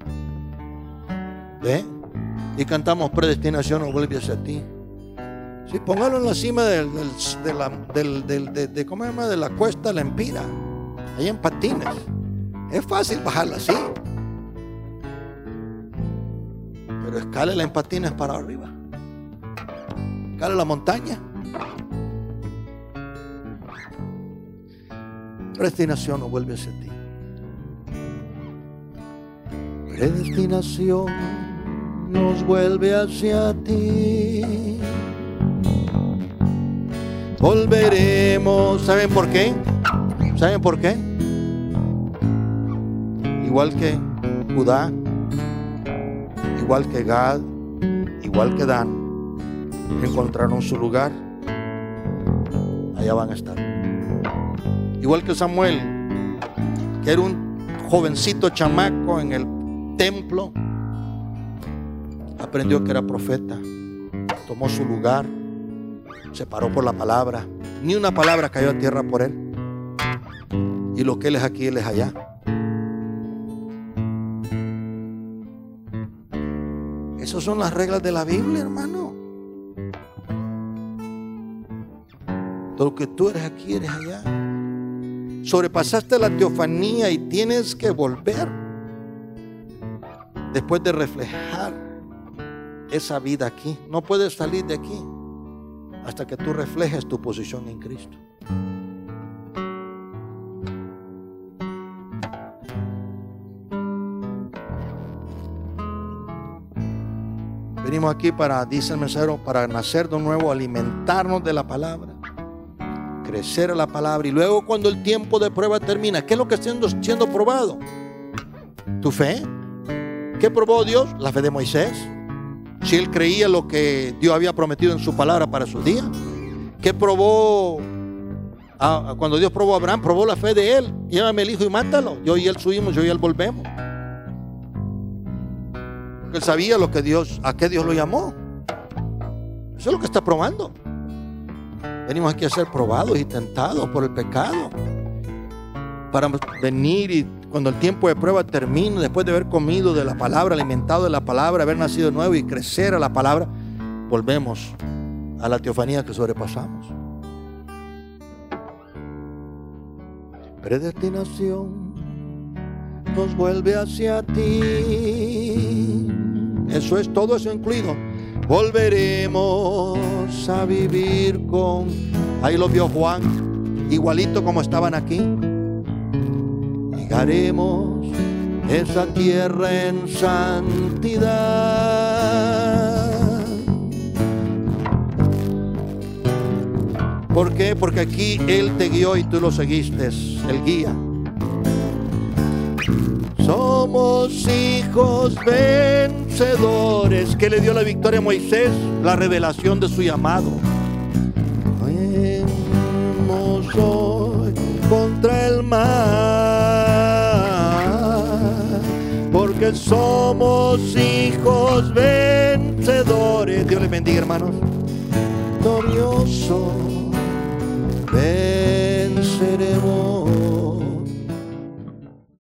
¿Ve? Y cantamos predestinación no vuelve hacia ti. Sí, póngalo en la cima del, del, de, la, del, del, de, de, ¿cómo se llama? De la cuesta La Empira, ahí en patines. Es fácil bajarla así, pero escálala en patines para arriba. Escala la montaña. Predestinación no vuelve hacia ti. Predestinación nos vuelve hacia ti. Volveremos. ¿Saben por qué? ¿Saben por qué? Igual que Judá, igual que Gad, igual que Dan, encontraron su lugar. Allá van a estar. Igual que Samuel, que era un jovencito chamaco en el templo, aprendió que era profeta, tomó su lugar, se paró por la palabra. Ni una palabra cayó a tierra por él. Y lo que él es aquí, él es allá. Esas son las reglas de la Biblia, hermano. Todo lo que tú eres aquí, eres allá. Sobrepasaste la teofanía y tienes que volver después de reflejar esa vida aquí. No puedes salir de aquí hasta que tú reflejes tu posición en Cristo. Venimos aquí para, dice el mensajero, para nacer de nuevo, alimentarnos de la palabra, crecer a la palabra. Y luego cuando el tiempo de prueba termina, ¿qué es lo que está siendo, siendo probado? ¿Tu fe? ¿Qué probó Dios? La fe de Moisés. Si él creía lo que Dios había prometido en su palabra para sus días. ¿Qué probó? Ah, cuando Dios probó a Abraham, probó la fe de él. Llévame el hijo y mátalo. Yo y él subimos, yo y él volvemos. Porque él sabía lo que Dios, a qué Dios lo llamó. Eso es lo que está probando. Venimos aquí a ser probados y tentados por el pecado, para venir y cuando el tiempo de prueba termine, después de haber comido de la palabra, alimentado de la palabra, haber nacido de nuevo y crecer a la palabra, volvemos a la teofanía que sobrepasamos. Predestinación nos vuelve hacia ti. Eso es, todo eso incluido. Volveremos a vivir con... Ahí lo vio Juan, igualito como estaban aquí. Llegaremos esa tierra en santidad. ¿Por qué? Porque aquí Él te guió y tú lo seguiste, el guía. Somos hijos vencedores. ¿Qué le dio la victoria a Moisés? La revelación de su llamado. Vamos hoy contra el mal, porque somos hijos vencedores. Dios les bendiga, hermanos. Victorioso. Ven.